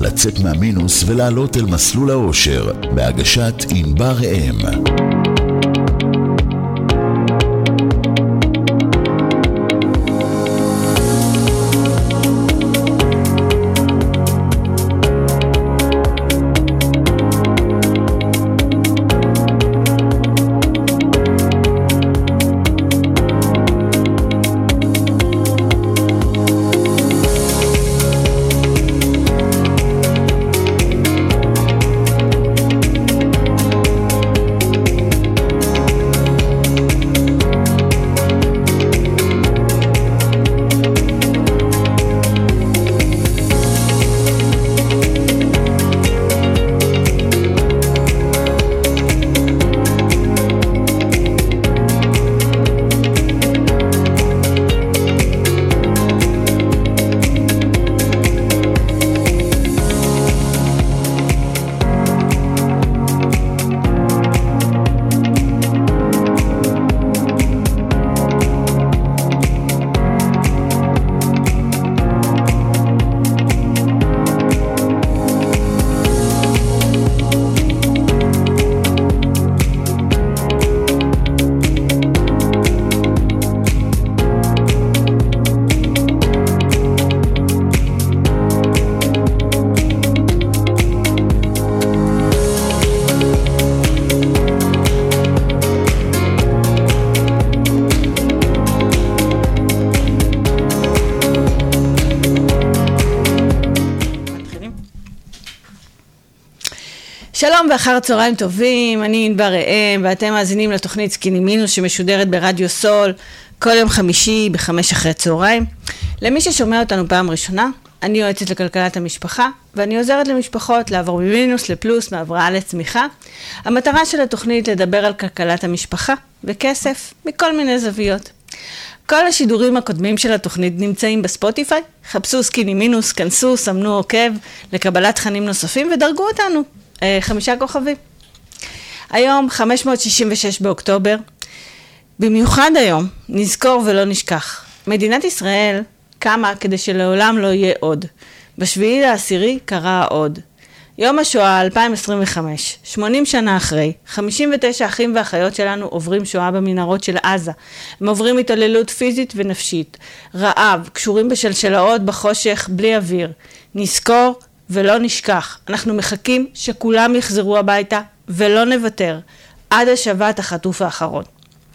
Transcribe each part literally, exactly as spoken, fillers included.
לצאת מהמינוס ולעלות אל מסלול האושר, בהגשת ענבר ראם. שלום ואחר צהריים טובים, אני ענבר ראם ואתם מאזינים לתוכנית סקיני מינוס שמשודרת ברדיו סול כל יום חמישי בחמש אחרי צהריים. למי ששומע אותנו פעם ראשונה, אני יועצת לכלכלת המשפחה ואני עוזרת למשפחות לעבור ממינוס לפלוס, מהבראה לצמיחה. המטרה של התוכנית לדבר על כלכלת המשפחה וכסף מכל מיני זוויות. כל השידורים הקודמים של התוכנית נמצאים בספוטיפיי, חפשו סקיני מינוס, כנסו, סמנו עוקב לקבלת תכנים נוספים ודרגו אותנו. חמישה כוכבים. היום חמש מאות שישים ושש באוקטובר, במיוחד היום, נזכור ולא נשכח. מדינת ישראל קמה כדי שלעולם לא יהיה עוד. בשביעי לעשירי קרה עוד. יום השואה אלפיים עשרים וחמש, שמונים שנה אחרי, חמישים ותשע אחים ואחיות שלנו עוברים שואה במנהרות של עזה. הם עוברים התעללות פיזית ונפשית, רעב, קשורים בשלשלאות בחושך בלי אוויר. נזכור ולא נשכח. אנחנו מחכים שכולם יחזרו הביתה ולא נוותר עד השבת החטוף האחרון.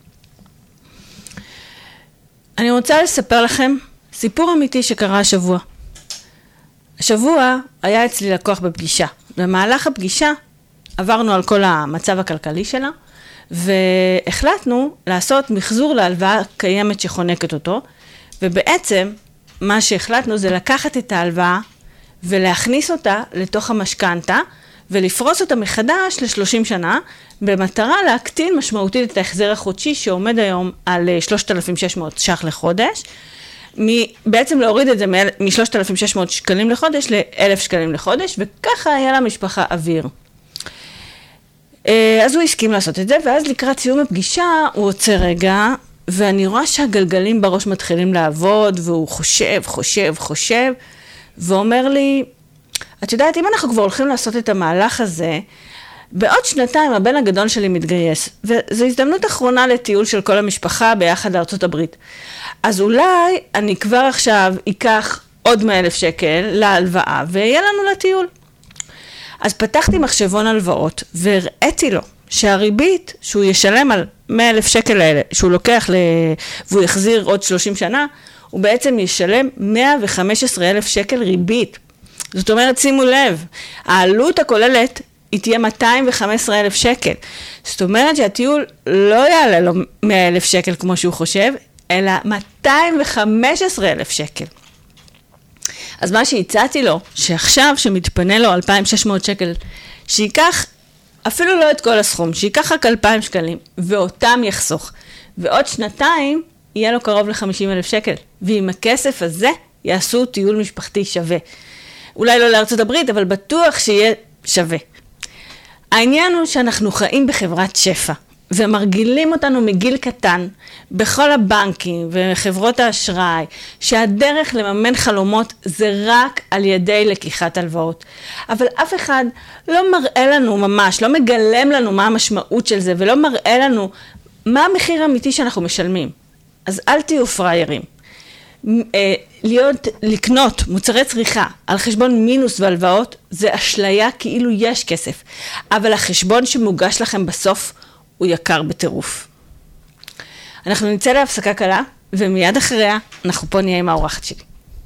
אני רוצה לספר לכם סיפור אמיתי שקרה השבוע. השבוע היה אצלי לקוח בפגישה. במהלך הפגישה עברנו על כל המצב הכלכלי שלה, והחלטנו לעשות מחזור להלוואה קיימת שחונקת אותו, ובעצם מה שהחלטנו זה לקחת את ההלוואה ולהכניס אותה לתוך המשכנתה, ולפרוס אותה מחדש ל-שלושים שנה, במטרה להקטין משמעותית את ההחזר החודשי, שעומד היום על שלושת אלפים ושש מאות ש"ח לחודש, בעצם להוריד את זה מ-שלושת אלפים ושש מאות שקלים לחודש ל-אלף שקלים לחודש, וככה היה למשפחה אוויר. אז הוא הסכים לעשות את זה, ואז לקראת סיום הפגישה הוא עוצר רגע, ואני רואה שהגלגלים בראש מתחילים לעבוד, והוא חושב, חושב, חושב, ואומר לי, את יודעת, אם אנחנו כבר הולכים לעשות את המהלך הזה, בעוד שנתיים הבן הגדול שלי מתגייס, וזו הזדמנות אחרונה לטיול של כל המשפחה ביחד לארצות הברית. אז אולי אני כבר עכשיו אקח עוד מאה אלף שקל להלוואה, ויהיה לנו לטיול. אז פתחתי מחשבון הלוואות, והראיתי לו שהריבית שהוא ישלם על מאה אלף שקל האלה, שהוא לוקח ל... והוא יחזיר עוד שלושים שנה, הוא בעצם ישלם מאה וחמישה עשר אלף שקל ריבית. זאת אומרת, שימו לב, העלות הכוללת היא תהיה מאתיים וחמישה עשר אלף שקל. זאת אומרת שהטיול לא יעלה לו מאה אלף שקל כמו שהוא חושב, אלא מאתיים וחמישה עשר אלף שקל. אז מה שהצעתי לו, שעכשיו שמתפנה לו אלפיים ושש מאות שקל, שיקח אפילו לא את כל הסכום, שיקח רק אלפיים שקלים, ואותם יחסוך. ועוד שנתיים יהיה לו קרוב ל-חמישים אלף שקל. ועם הכסף הזה יעשו טיול משפחתי שווה. אולי לא לארצות הברית, אבל בטוח שיהיה שווה. העניין הוא שאנחנו חיים בחברת שפע. ומרגילים אותנו מגיל קטן, בכל הבנקים וחברות האשראי, שהדרך לממן חלומות זה רק על ידי לקיחת הלוואות. אבל אף אחד לא מראה לנו ממש, לא מגלם לנו מה המשמעות של זה, ולא מראה לנו מה המחיר האמיתי שאנחנו משלמים. אז אל תהיו פריירים. להיות, לקנות מוצרי צריכה על חשבון מינוס והלוואות, זה אשליה כאילו יש כסף. אבל החשבון שמוגש לכם בסוף, הוא יקר בטירוף. אנחנו נצא להפסקה קלה, ומיד אחריה אנחנו פה נהיה עם האורחת שלי.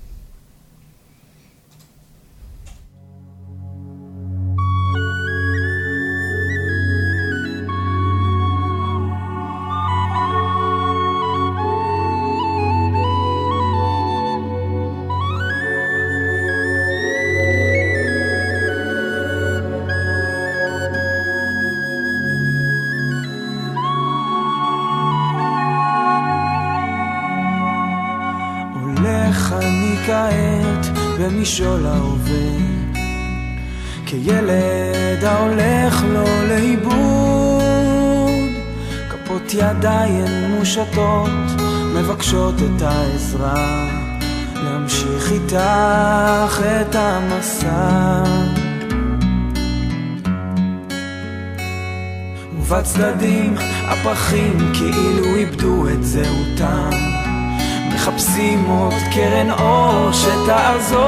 במשול ההווה, כילד ההולך לו לאיבוד, כפות ידיים מושטות מבקשות את העזרה, להמשיך איתך את המסע. ובצדדים הפרחים כאילו איבדו את זהותם, מחפשים עוד קרן אור שתעזור,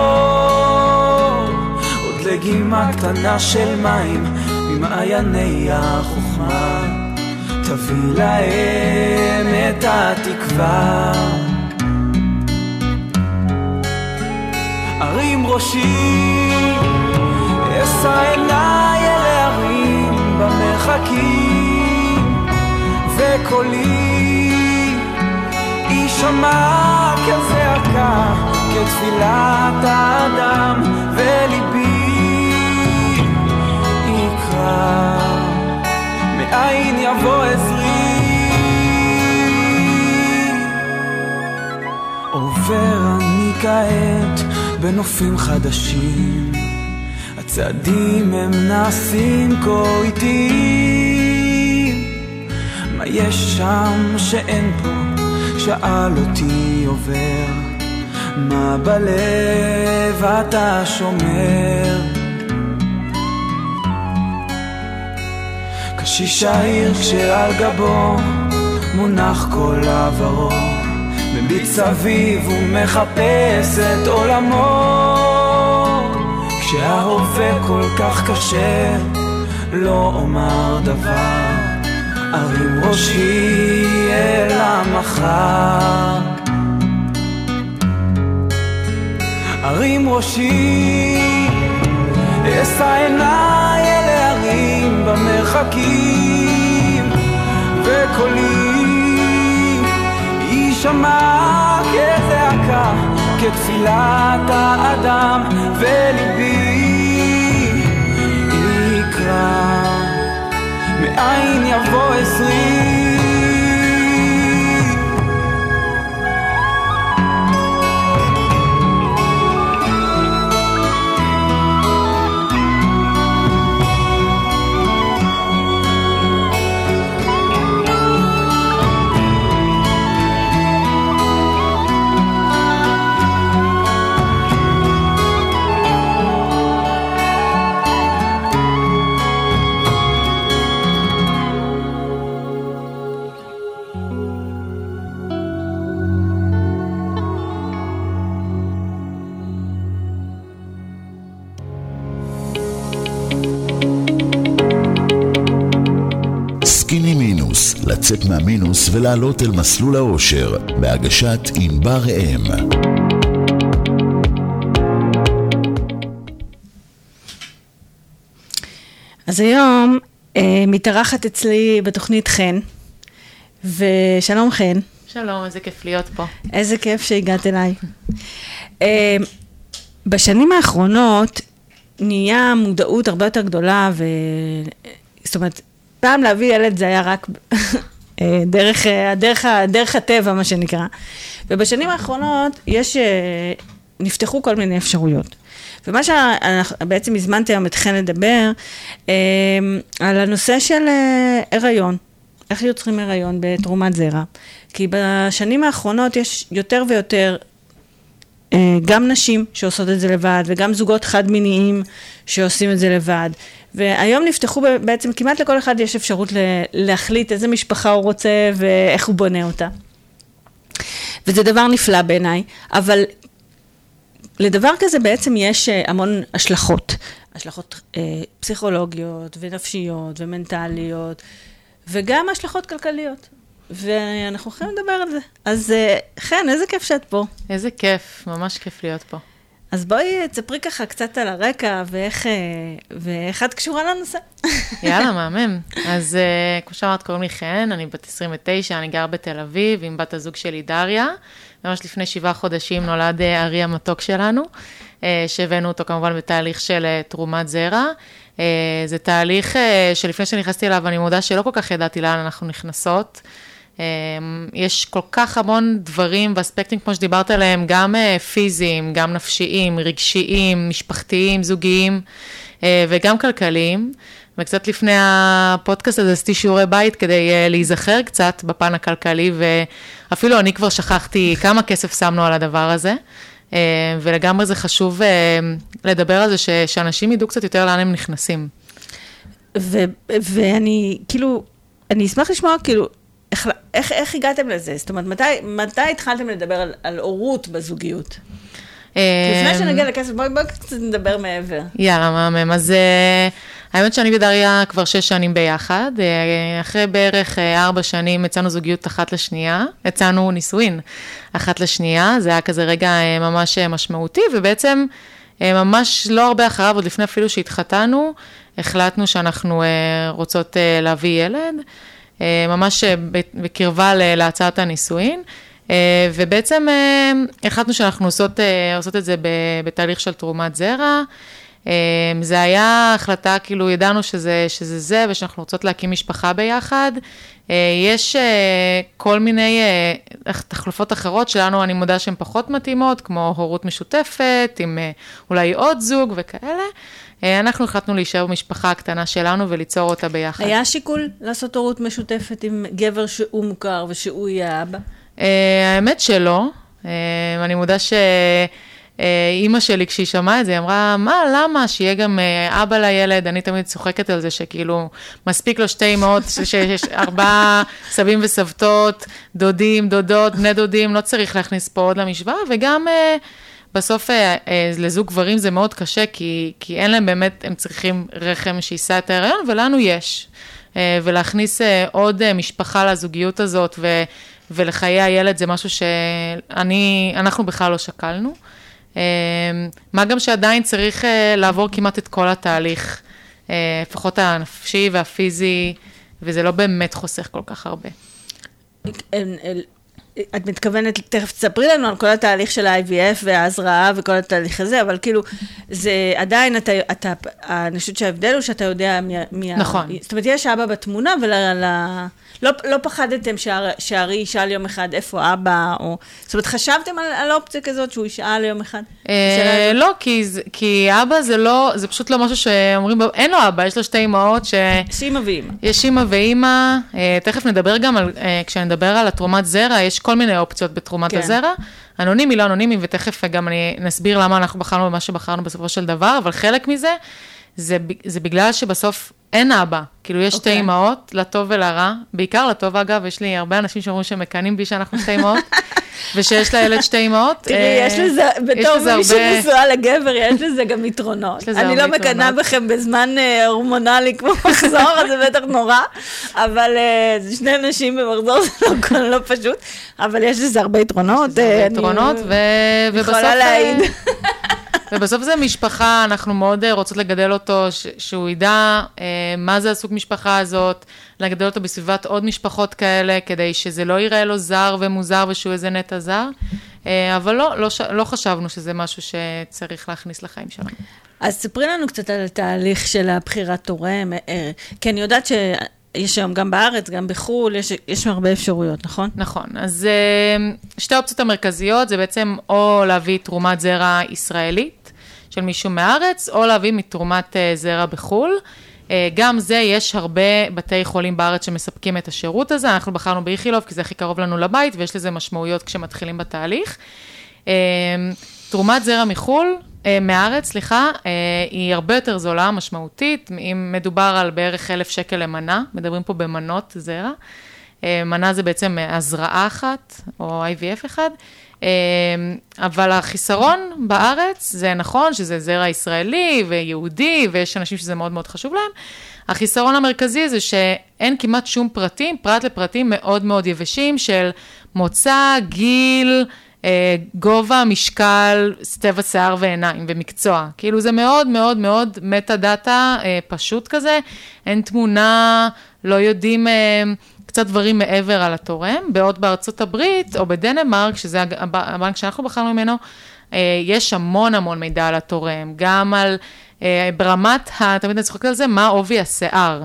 עוד לגימה קטנה של מים ממעייני החוכמה, תביא להם את התקווה. הרים ראשי, אשא עיניי אל ההרים במרחקים, וקולי יישמע כזעקה, כתפילת האדם, וליבי יקרא, מאין יבוא עזרי. עובר אני כעת בנופים חדשים, הצעדים הם נעשים כה איטיים, מה יש שם שאין פה? שאל אותי עובר, מה בלב אתה שומר? קשיש העיר כשעל גבו מונח כל עברו, מביט סביב ומחפש את עולמו, כשההווה כל כך קשה לא אומר דבר, ארים ראשי אל המחר. ארים ראשי, אשא עיניי אל ההרים במרחקים, וקולי יישמע כזעקה, כתפילת האדם, וליבי יקרא, מאין יבוא עזרי. לצאת מהמינוס ולעלות אל מסלול האושר, בהגשת ענבר ראם. אז היום אה, מתארחת אצלי בתוכנית חן, ושלום חן. שלום, איזה כיף להיות פה. איזה כיף שהגעת אליי. אה, בשנים האחרונות נהיה מודעות הרבה יותר גדולה, ו... זאת אומרת, פעם להביא ילד זה היה רק דרך, דרך, דרך הטבע, מה שנקרא. ובשנים האחרונות יש, נפתחו כל מיני אפשרויות. ומה שבעצם הזמנתי היום את חן לדבר, על הנושא של הריון. איך יוצרים הריון בתרומת זרע. כי בשנים האחרונות יש יותר ויותר גם נשים שעושות את זה לבד, וגם זוגות חד-מיניים שעושים את זה לבד. והיום נפתחו בעצם, כמעט לכל אחד יש אפשרות להחליט איזה משפחה הוא רוצה ואיך הוא בונה אותה. וזה דבר נפלא בעיניי, אבל לדבר כזה בעצם יש המון השלכות. השלכות אה, פסיכולוגיות ונפשיות ומנטליות, וגם השלכות כלכליות. ואנחנו יכולים לדבר על זה. אז חן, איזה כיף שאת פה. איזה כיף, ממש כיף להיות פה. אז בואי תספרי ככה קצת על הרקע, ואיך, ואיך את קשורה לנושא. יאללה, מהמם. אז כמו שאמרת, קוראים לי חן, אני בת עשרים ותשע, אני גר בתל אביב, עם בת הזוג שלי דריה. ממש לפני שבעה חודשים נולד ארי המתוק שלנו, שהבאנו אותו כמובן בתהליך של תרומת זרע. זה תהליך שלפני שנכנסתי אליו, אני מודה שלא כל כך ידעתי לאן אנחנו נכנסות. יש כל כך המון דברים ואספקטים, כמו שדיברת עליהם, גם פיזיים, גם נפשיים, רגשיים, משפחתיים, זוגיים, וגם כלכליים. וקצת לפני הפודקאסט הזה עשיתי שיעורי בית כדי להיזכר קצת בפן הכלכלי, ואפילו אני כבר שכחתי כמה כסף שמנו על הדבר הזה. ולגמרי זה חשוב לדבר על זה, שאנשים ידעו קצת יותר לאן הם נכנסים. ואני, כאילו, אני אשמח לשמוע, כאילו, איך, איך, איך הגעתם לזה? זאת אומרת, מתי, מתי התחלתם לדבר על, על הורות בזוגיות? לפני שנגיע לכסף, בואי, בואי קצת נדבר מעבר. יאללה, מהמם. אז האמת שאני ודריה כבר שש שנים ביחד. אחרי בערך ארבע שנים הצענו זוגיות אחת לשנייה. הצענו נישואין אחת לשנייה. זה היה כזה רגע ממש משמעותי, ובעצם ממש לא הרבה אחריו, עוד לפני אפילו שהתחתנו, החלטנו שאנחנו רוצות להביא ילד, ממש בקרבה להצעת הנישואין. ובעצם החלטנו שאנחנו עושות, עושות את זה בתהליך של תרומת זרע. זה היה החלטה, כאילו ידענו שזה, שזה זה, ושאנחנו רוצות להקים משפחה ביחד. יש כל מיני תחלופות אחרות שלנו, אני מודה שהן פחות מתאימות, כמו הורות משותפת, עם אולי עוד זוג וכאלה. אנחנו החלטנו להישאר במשפחה הקטנה שלנו וליצור אותה ביחד. היה שיקול לעשות הורות משותפת עם גבר שהוא מוכר ושהוא יהיה אבא? האמת שלא. אני מודה שאימא שלי, כשהיא שמעה את זה, היא אמרה, מה, למה? שיהיה גם אבא לילד. אני תמיד צוחקת על זה, שכאילו מספיק לו שתי אמהות, שיש ארבעה סבים וסבתות, דודים, דודות, בני דודים, לא צריך להכניס פה עוד למשוואה, וגם בסוף לזוג גברים זה מאוד קשה, כי, כי אין להם באמת, הם צריכים רחם שיסע את ההיריון, ולנו יש. ולהכניס עוד משפחה לזוגיות הזאת, ו ולחיי הילד זה משהו שאני, אנחנו בכלל לא שקלנו. מה גם שעדיין צריך לעבור כמעט את כל התהליך, לפחות הנפשי והפיזי, וזה לא באמת חוסך כל כך הרבה. את מתכוונת, תכף תספרי לנו על כל התהליך של ה-איי וי אף וההזרעה וכל התהליך הזה, אבל כאילו, זה עדיין, אתה, אתה, אני חושבת שההבדל הוא שאתה יודע מי... נכון. זאת אומרת, יש אבא בתמונה, ול... לא, לא פחדתם שהארי ישאל יום אחד איפה אבא, או... זאת אומרת, חשבתם על, על אופציה כזאת שהוא ישאל יום אחד? אה, לא, כי, כי אבא זה לא, זה פשוט לא משהו שאומרים, אין לו אבא, יש לו שתי אמהות ש... שאמא ואמא. יש אמא ואמא, אה, תכף נדבר גם על, אה, כשנדבר על התרומת זרע, יש כל מיני אופציות בתרומת כן. הזרע, אנונימי, לא אנונימי, ותכף גם אני נסביר למה אנחנו בחרנו במה שבחרנו בסופו של דבר, אבל חלק מזה, זה, זה בגלל שבסוף אין אבא, כאילו יש okay. שתי אמהות, לטוב ולרע, בעיקר לטוב אגב, יש לי הרבה אנשים שאומרים שמקנים בי שאנחנו שתי אמהות, ושיש לילד שתי אמהות. תראי, יש לזה, בתור מי שנשואה לגבר, יש לזה גם יתרונות. אני לא מקנה בכם בזמן הורמונלי כמו מחזור, אז זה בטח נורא, אבל זה שני נשים במחזור, זה לא פשוט, אבל יש לזה הרבה יתרונות. יש לזה הרבה יתרונות, ובסוף... יכולה להעיד. ובסוף זה משפחה, אנחנו מאוד רוצות לגדל אותו, שהוא ידע מה זה הסוג משפחה הזאת, לגדל אותו בסביבת עוד משפחות כאלה, כדי שזה לא ייראה לו זר ומוזר, ושהוא איזה נטע זר, אבל לא, לא, לא חשבנו שזה משהו שצריך להכניס לחיים שלנו. אז ספרי לנו קצת על התהליך של הבחירת תורם, כי אני יודעת שיש היום גם בארץ, גם בחול, יש, יש הרבה אפשרויות, נכון? נכון, אז שתי האופציות המרכזיות, זה בעצם או להביא תרומת זרע ישראלית, של מישהו מארץ, או להביא מתרומת זרע בחול. גם זה, יש הרבה בתי חולים בארץ שמספקים את השירות הזה, אנחנו בחרנו באיכילוב, כי זה הכי קרוב לנו לבית, ויש לזה משמעויות כשמתחילים בתהליך. תרומת זרע מחול, מארץ, סליחה, היא הרבה יותר זולה, משמעותית, אם מדובר על בערך אלף שקל למנה, מדברים פה במנות זרע, מנה זה בעצם הזרעה אחת, או איי וי אף אחד, אבל החיסרון בארץ, זה נכון שזה זרע ישראלי ויהודי, ויש אנשים שזה מאוד מאוד חשוב להם, החיסרון המרכזי זה שאין כמעט שום פרטים, פרט לפרטים מאוד מאוד יבשים של מוצא, גיל, גובה, משקל, צבע שיער ועיניים ומקצוע. כאילו זה מאוד מאוד מאוד מטה דאטה פשוט כזה, אין תמונה, לא יודעים קצת דברים מעבר על התורם. בעוד בארצות הברית או בדנמרק, שזה הבנק שאנחנו בחרנו ממנו, יש המון המון מידע על התורם, גם על ברמת, תמיד אני צוחקת על זה, מה עובי השיער.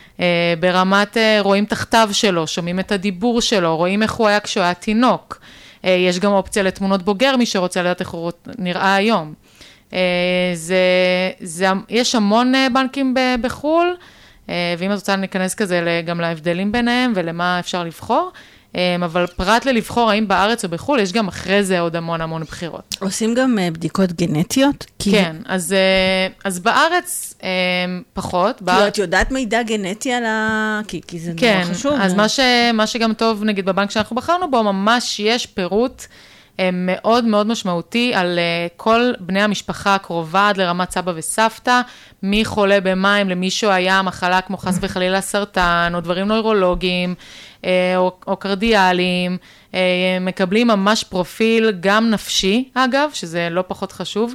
ברמת רואים תחתיו שלו, שומעים את הדיבור שלו, רואים איך הוא היה כשהוא היה תינוק. יש גם אופציה לתמונות בוגר, מי שרוצה לדעת איך הוא נראה היום. זה, זה, יש המון בנקים בחול, ואם את רוצה ניכנס כזה גם להבדלים ביניהם ולמה אפשר לבחור, אבל פרט ללבחור האם בארץ או בחול, יש גם אחרי זה עוד המון המון בחירות. עושים גם בדיקות גנטיות? כן, אז, אז בארץ פחות. כאילו את יודעת מידע גנטי על ה... כי, כי זה כן, נורא חשוב. אז מה, ש, מה שגם טוב, נגיד בבנק שאנחנו בחרנו בו, ממש יש פירוט מאוד מאוד משמעותי על כל בני המשפחה הקרובה עד לרמת סבא וסבתא, מי חולה במים, למישהו היה מחלה כמו חס וחלילה סרטן, או דברים נוירולוגיים, או, או קרדיאליים, מקבלים ממש פרופיל גם נפשי, אגב, שזה לא פחות חשוב,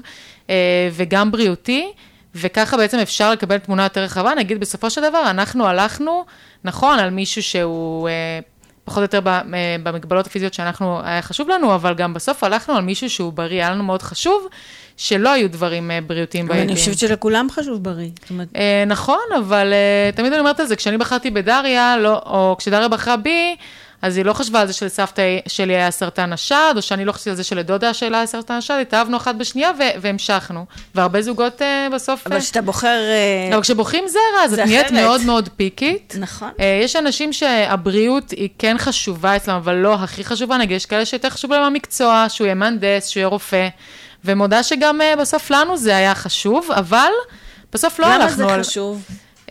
וגם בריאותי, וככה בעצם אפשר לקבל תמונה יותר רחבה. נגיד בסופו של דבר, אנחנו הלכנו, נכון, על מישהו שהוא פחות או יותר במגבלות הפיזיות שאנחנו, היה חשוב לנו, אבל גם בסוף הלכנו על מישהו שהוא בריא, היה לנו מאוד חשוב, שלא היו דברים בריאותיים בילדים. אני חושבת שלכולם חשוב בריא. נכון, אבל תמיד אני אומרת על זה, כשאני בחרתי בדריה, או כשדריה בחרה בי, אז היא לא חשבה על זה שלסבתא שלי היה סרטן השד, או שאני לא חשבתי על זה שלדודה שלה היה סרטן השד, התאהבנו אחת בשנייה והמשכנו. והרבה זוגות בסוף... אבל כשאתה בוחר... אבל כשבוחרים זרע, אז את נהיית מאוד מאוד פיקית. נכון. יש אנשים שהבריאות היא כן חשובה אצלם, אבל לא הכי חשובה. נגיד, יש כאלה שיותר חשוב להם המקצוע, שהוא יהיה מהנדס, שהוא יהיה רופא. ומודה שגם בסוף לנו זה היה חשוב, אבל בסוף לא הלכנו... למה זה חשוב?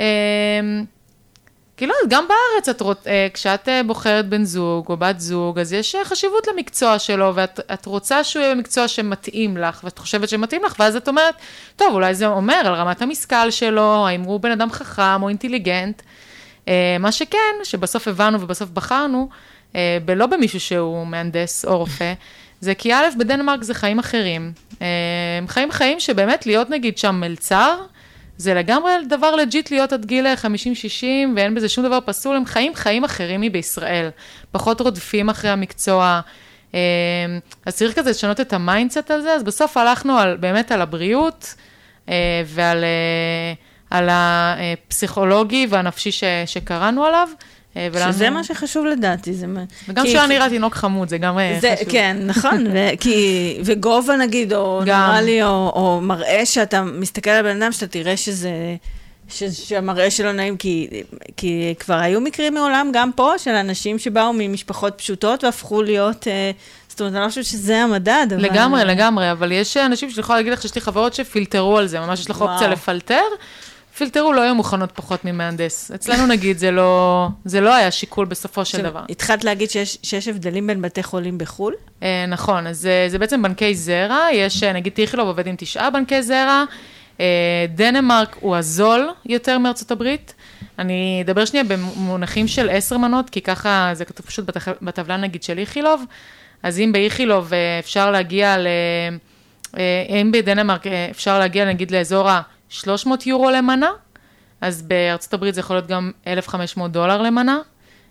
כי לא, גם בארץ, את רוצ... כשאת בוחרת בן זוג או בת זוג, אז יש חשיבות למקצוע שלו, ואת את רוצה שהוא יהיה במקצוע שמתאים לך, ואת חושבת שמתאים לך, ואז את אומרת, טוב, אולי זה אומר על רמת המשכל שלו, האם הוא בן אדם חכם או אינטליגנט, מה שכן, שבסוף הבנו ובסוף בחרנו, בלא במישהו שהוא מהנדס או רופא, זה כי א' בדנמרק זה חיים אחרים. חיים חיים שבאמת להיות נגיד שם מלצר, זה לגמרי דבר לג'יט להיות עד גיל חמישים שישים, ואין בזה שום דבר פסול, הם חיים חיים אחרים מבישראל, פחות רודפים אחרי המקצוע, אז צריך כזה לשנות את המיינדסט על זה, אז בסוף הלכנו על, באמת על הבריאות, ועל על הפסיכולוגי והנפשי ש, שקראנו עליו, ולנו... שזה מה שחשוב לדעתי. זה... וגם כי... שהוא נראה תינוק חמוד, זה גם זה, חשוב. כן, נכון. ו... כי... וגובה נגיד, או גם... נראה לי, או, או מראה שאתה מסתכל על בן אדם, שאתה תראה שזה... ש... שהמראה שלו נעים, כי... כי כבר היו מקרים מעולם, גם פה, של אנשים שבאו ממשפחות פשוטות, והפכו להיות... זאת אומרת, אני לא חושבת שזה המדד. אבל... לגמרי, לגמרי, אבל יש אנשים שאני יכולה להגיד לך שיש לי חברות שפילטרו על זה, ממש יש לך אופציה לפלטר, פילטרו לא היו מוכנות פחות ממהנדס. אצלנו נגיד, זה לא, זה לא היה שיקול בסופו של דבר. התחלת להגיד שיש, שיש הבדלים בין בתי חולים בחול? אה, נכון, אז זה, זה בעצם בנקי זרע, יש נגיד איכילוב עובד עם תשעה בנקי זרע, אה, דנמרק הוא הזול יותר מארצות הברית, אני אדבר שנייה במונחים של עשר מנות, כי ככה זה כתוב פשוט בטבלה נגיד של איכילוב, אז אם באיכילוב אפשר להגיע ל... אם בדנמרק אפשר להגיע נגיד לאזור ה-שלוש מאות יורו למנה, אז בארצות הברית זה יכול להיות גם אלף וחמש מאות דולר למנה,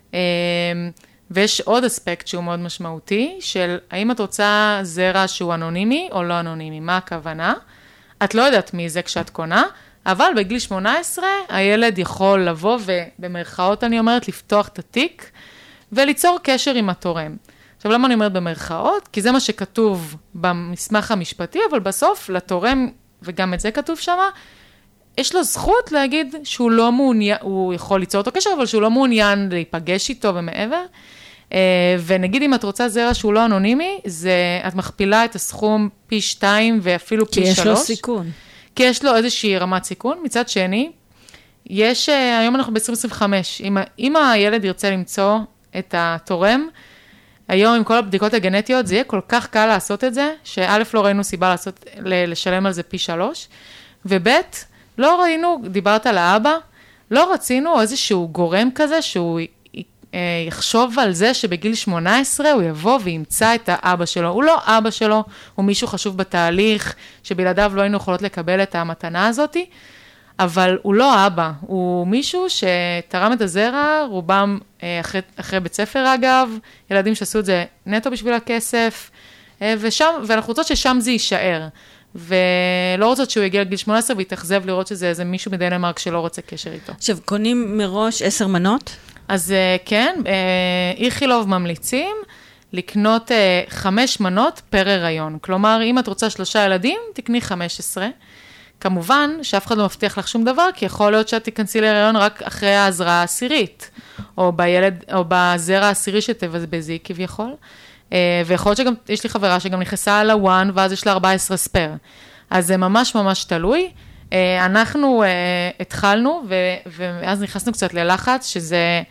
ויש עוד אספקט שהוא מאוד משמעותי, של האם את רוצה זרע שהוא אנונימי או לא אנונימי, מה הכוונה? את לא יודעת מי זה כשאת קונה, אבל בגיל שמונה עשרה הילד יכול לבוא ובמרכאות אני אומרת לפתוח את התיק, וליצור קשר עם התורם. עכשיו, למה אני אומרת במרכאות? כי זה מה שכתוב במסמך המשפטי, אבל בסוף לתורם, וגם את זה כתוב שמה, יש לו זכות להגיד שהוא לא מעוניין, הוא יכול ליצור אותו קשר, אבל שהוא לא מעוניין להיפגש איתו ומעבר. ונגיד אם את רוצה זרע שהוא לא אנונימי, זה, את מכפילה את הסכום פי שתיים ואפילו פי שלוש. כי יש לו סיכון. כי יש לו איזושהי רמת סיכון. מצד שני, יש, היום אנחנו ב-עשרים עשרים וחמש, אם, אם הילד ירצה למצוא את התורם, היום עם כל הבדיקות הגנטיות, זה יהיה כל כך קל לעשות את זה, שא' לא ראינו סיבה לעשות, לשלם על זה פי שלוש, וב' לא ראינו, דיברת על האבא, לא רצינו איזשהו גורם כזה, שהוא יחשוב על זה שבגיל שמונה עשרה הוא יבוא וימצא את האבא שלו. הוא לא אבא שלו, הוא מישהו חשוב בתהליך, שבלעדיו לא היינו יכולות לקבל את המתנה הזאת, אבל הוא לא אבא, הוא מישהו שתרם את הזרע, רובם אחרי, אחרי בית ספר אגב, ילדים שעשו את זה נטו בשביל הכסף, ושם, ואנחנו רוצות ששם זה יישאר. ולא רוצות שהוא יגיע לגיל שמונה עשרה ויתאכזב לראות שזה איזה מישהו מדנמרק שלא רוצה קשר איתו. עכשיו, קונים מראש עשר מנות? אז כן, איכילוב ממליצים לקנות חמש מנות פר הריון. כלומר, אם את רוצה שלושה ילדים, תקני חמש עשרה. כמובן שאף אחד לא מבטיח לך שום דבר, כי יכול להיות שאת תיכנסי להיריון רק אחרי ההזרעה העשירית, או בילד, או בזרע העשירי שתבזבזי כביכול. ויכול להיות שגם, יש לי חברה שגם נכנסה על הוואן, ואז יש לה ארבע עשרה ספר. אז זה ממש ממש תלוי. אנחנו התחלנו, ואז נכנסנו קצת ללחץ, שזה,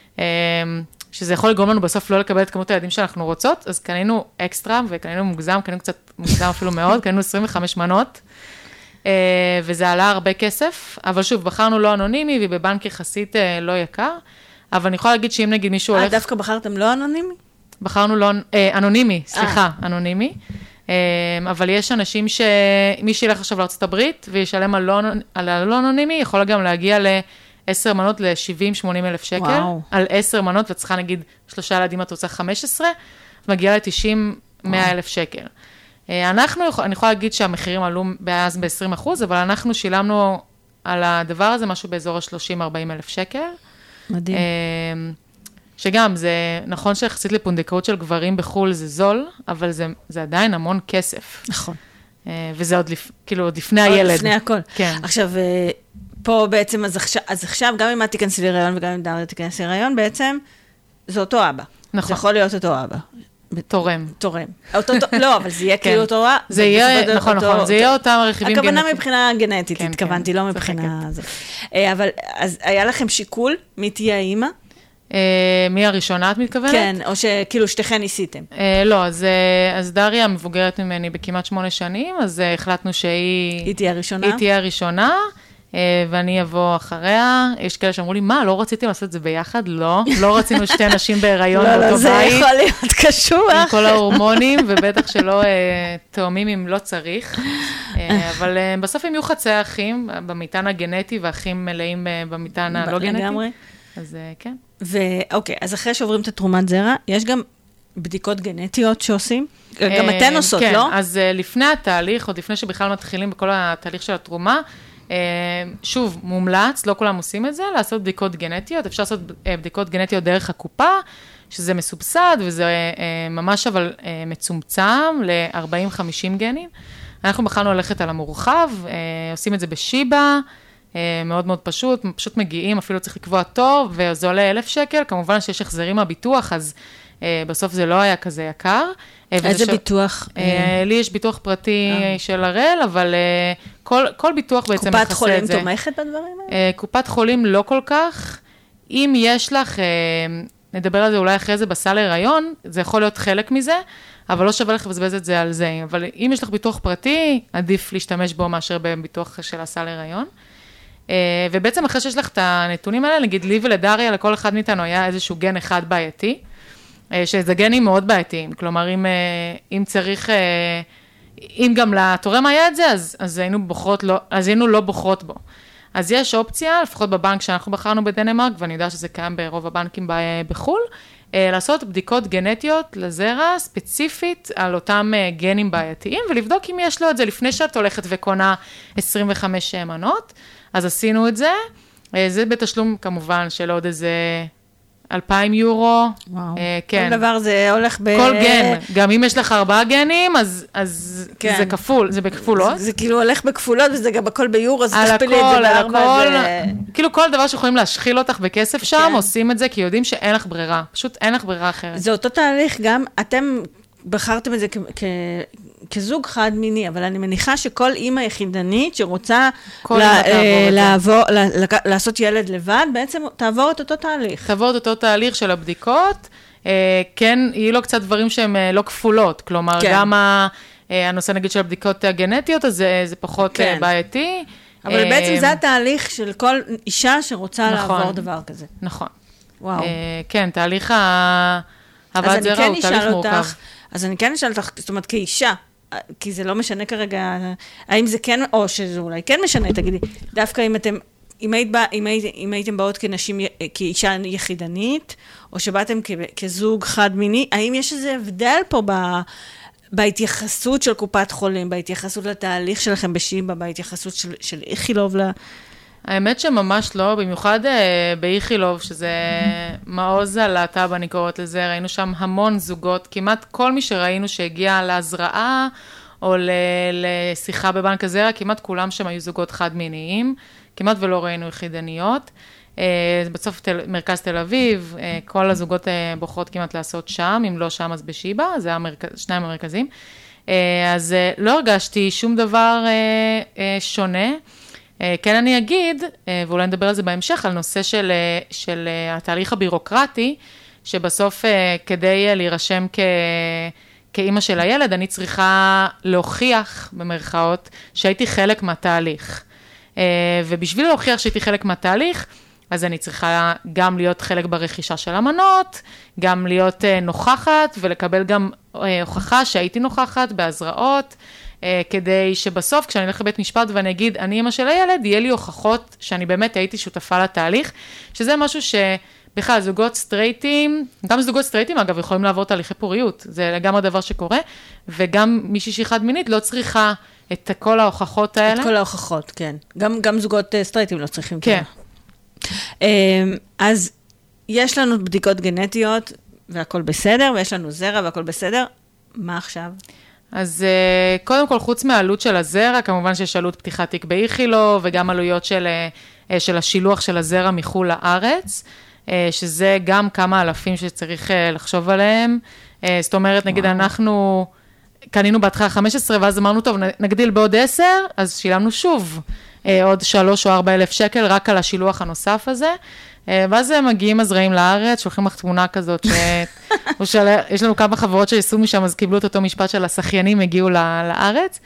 שזה יכול לגרום לנו בסוף לא לקבל את כמות הילדים שאנחנו רוצות, אז קנינו אקסטרה, וקנינו מוגזם, קנינו קצת מוגזם אפילו מאוד, קנינו עשרים וחמש מנות, וזה עלה הרבה כסף, אבל שוב, בחרנו לא אנונימי, ובבנק יחסית לא יקר, אבל אני יכולה להגיד שאם נגיד מישהו הולך... אה, דווקא בחרתם לא אנונימי? בחרנו לא, אנונימי, סליחה, אנונימי, אבל יש אנשים שמי שילך עכשיו לארצות הברית, וישלם על הלא אנונימי, יכול גם להגיע ל-עשר מנות ל-שבעים שמונים אלף שקל, על עשר מנות, וצריכה נגיד שלושה ילדים, את רוצה חמש עשרה, מגיעה ל-תשעים מאה אלף שקל. אנחנו, אני יכולה להגיד שהמחירים עלו אז ב-עשרים אחוז, אבל אנחנו שילמנו על הדבר הזה משהו באזור ה-שלושים ארבעים אלף שקל. מדהים. שגם, זה נכון שיחסית לפונדקאות של גברים בחול זה זול, אבל זה, זה עדיין המון כסף. נכון. וזה עוד, לפ, כאילו, עוד לפני הילד. עוד לפני הכל. כן. עכשיו, פה בעצם, אז עכשיו, אז עכשיו גם אם את תיכנסי להיריון וגם אם דריה תיכנס להיריון, בעצם, זה אותו אבא. נכון. זה יכול להיות אותו אבא. תורם. תורם. לא, אבל זה יהיה כאילו אותו... זה יהיה, נכון, נכון, זה יהיה אותם רכיבים גנטיים. הכוונה מבחינה גנטית, התכוונתי, לא מבחינה... אבל, אז היה לכם שיקול, מי תהיה האמא? מי הראשונה את מתכוונת? כן, או שכאילו שתיכן ניסיתם. לא, אז דריה מבוגרת ממני בכמעט שמונה שנים, אז החלטנו שהיא... היא תהיה הראשונה? היא תהיה הראשונה. ואני אבוא אחריה, יש כאלה שאמרו לי, מה, לא רציתם לעשות את זה ביחד? לא, לא רצינו שתי נשים בהיריון באותו בית. לא, זה יכול להיות קשוח. עם כל ההורמונים, ובטח שלא תאומים אם לא צריך. אבל בסוף הם יהיו חצי אחים, במטען הגנטי, ואחים מלאים במטען הלא גנטי. לגמרי. אז כן. ואוקיי, אז אחרי שעוברים את התרומת זרע, יש גם בדיקות גנטיות שעושים? גם אתן עושות, לא? כן, אז לפני התהליך, עוד לפני שבכלל מתחילים בכל התהליך של התרומה, שוב, מומלץ, לא כולם עושים את זה, לעשות בדיקות גנטיות, אפשר לעשות בדיקות גנטיות דרך הקופה, שזה מסובסד, וזה ממש אבל מצומצם ל-ארבעים חמישים גנים. אנחנו בחרנו ללכת על המורחב, עושים את זה בשיבה, מאוד מאוד פשוט, פשוט מגיעים, אפילו צריך לקבוע תור, וזה עולה אלף שקל, כמובן שיש החזרים מהביטוח, אז בסוף זה לא היה כזה יקר. איזה ביטוח? לי יש ביטוח פרטי של הראל, אבל כל ביטוח בעצם מכסה את זה. קופת חולים תומכת בדברים האלה? קופת חולים לא כל כך. אם יש לך, נדבר על זה אולי אחרי זה בסל הריון, זה יכול להיות חלק מזה, אבל לא שווה לך לבזבז את זה על זה. אבל אם יש לך ביטוח פרטי, עדיף להשתמש בו מאשר בביטוח של הסל הריון. ובעצם אחרי שיש לך את הנתונים האלה, נגיד לי ולדריה, לכל אחד מאיתנו היה איזשהו גן אחד בעייתי, שזה גנים מאוד בעייתיים, כלומר, אם, אם צריך, אם גם לתורם היה את זה, אז, אז היינו בוחרות לא, אז היינו לא בוחרות בו. אז יש אופציה, לפחות בבנק שאנחנו בחרנו בדנמרק, ואני יודעת שזה קיים ברוב הבנקים בחול, לעשות בדיקות גנטיות לזרע ספציפית על אותם גנים בעייתיים, ולבדוק אם יש לו את זה לפני שאת הולכת וקונה עשרים וחמש מנות, אז עשינו את זה, זה בתשלום כמובן של עוד איזה אלפיים יורו. וואו. אה, כן. כל דבר זה הולך ב... כל גן. גם אם יש לך ארבעה גנים, אז, אז כן. זה כפול, זה בכפולות. זה, זה כאילו הולך בכפולות, וזה גם הכל ביורו, אז על תכפילי את הכל, זה על בארבע. הכל. זה... כאילו כל דבר שיכולים להשחיל אותך בכסף שם, כן. עושים את זה, כי יודעים שאין לך ברירה. פשוט אין לך ברירה אחרת. זה אותו תהליך גם, אתם בחרתם את זה כ- כ- כזוג חד מיני, אבל אני מניחה שכל אימא יחידנית שרוצה כל לה- אימא תעבור אה, את זה. לעבור, ל- לק- לעשות ילד לבד, בעצם תעבור את אותו תהליך. תעבור את אותו תהליך של הבדיקות, אה, כן, יהיו לו קצת דברים שהם אה, לא כפולות, כלומר, כן. גם ה- אה, הנושא נגיד של הבדיקות הגנטיות, אז זה, זה פחות כן. אה, בעייתי. אבל אה, בעצם זה התהליך של כל אישה שרוצה נכון. לעבור דבר כזה. נכון. וואו. אה, כן, תהליך ה- אז הבאת אני זרע כן הוא תהליך אשאל מורכב. אותך, אז אני כן אשאל אותך, זאת אומרת, כאישה, כי זה לא משנה כרגע, האם זה כן, או שזה אולי כן משנה, תגידי, דווקא אם אתם, אם, היית בא, אם, היית, אם הייתם באות כנשים, כאישה יחידנית, או שבאתם כ, כזוג חד מיני, האם יש איזה הבדל פה ב, בהתייחסות של קופת חולים, בהתייחסות לתהליך שלכם בשיבא, בהתייחסות של, של איכילוב ל... האמת שממש לא, במיוחד אה, באיכילוב, שזה מעוז הלהט"ב, אני קוראת לזה, ראינו שם המון זוגות, כמעט כל מי שראינו שהגיע להזרעה, או ל- לשיחה בבנק הזרע, כמעט כולם שם היו זוגות חד מיניים, כמעט ולא ראינו יחידניות. אה, בסוף תל, מרכז תל אביב, אה, כל הזוגות אה, בוחרות כמעט לעשות שם, אם לא שם אז בשיבא, זה המרכז, שניים המרכזים. אה, אז אה, לא הרגשתי שום דבר אה, אה, שונה. כן, אני אגיד, ואולי נדבר על זה בהמשך, על נושא של, של התהליך הבירוקרטי, שבסוף כדי להירשם כ, כאימא של הילד, אני צריכה להוכיח, במרכאות, שהייתי חלק מהתהליך. ובשביל להוכיח שהייתי חלק מהתהליך, אז אני צריכה גם להיות חלק ברכישה של המנות, גם להיות נוכחת, ולקבל גם הוכחה שהייתי נוכחת בהזרעות, כדי שבסוף, כשאני אלך לבית משפט ואני אגיד, אני אמא של הילד, יהיה לי הוכחות שאני באמת הייתי שותפה לתהליך, שזה משהו שבכלל זוגות סטרייטים, גם זוגות סטרייטים אגב, יכולים לעבור תהליכי פוריות, זה לגמרי דבר שקורה, וגם מישהי שהיא חד מינית לא צריכה את כל ההוכחות האלה. את כל ההוכחות, כן. גם, גם זוגות סטרייטים לא צריכים. כן. אז יש לנו בדיקות גנטיות, והכל בסדר, ויש לנו זרע, והכל בסדר. מה עכשיו? אז uh, קודם כל, חוץ מהעלות של הזרע, כמובן שיש עלות פתיחת תיק באיכילוב, וגם עלויות של, uh, של השילוח של הזרע מחול לארץ, uh, שזה גם כמה אלפים שצריך uh, לחשוב עליהם. Uh, זאת אומרת, נגיד, וואו. אנחנו קנינו בהתחלה חמש עשרה, ואז אמרנו, טוב, נגדיל בעוד עשר, אז שילמנו שוב uh, עוד שלוש או ארבע אלף שקל, רק על השילוח הנוסף הזה. ואז הם מגיעים הזרעים לארץ, שולחים לך תמונה כזאת, שיש לנו כמה חברות שיסעו משם, אז קיבלו את אותו משפט של השחיינים, הגיעו לארץ.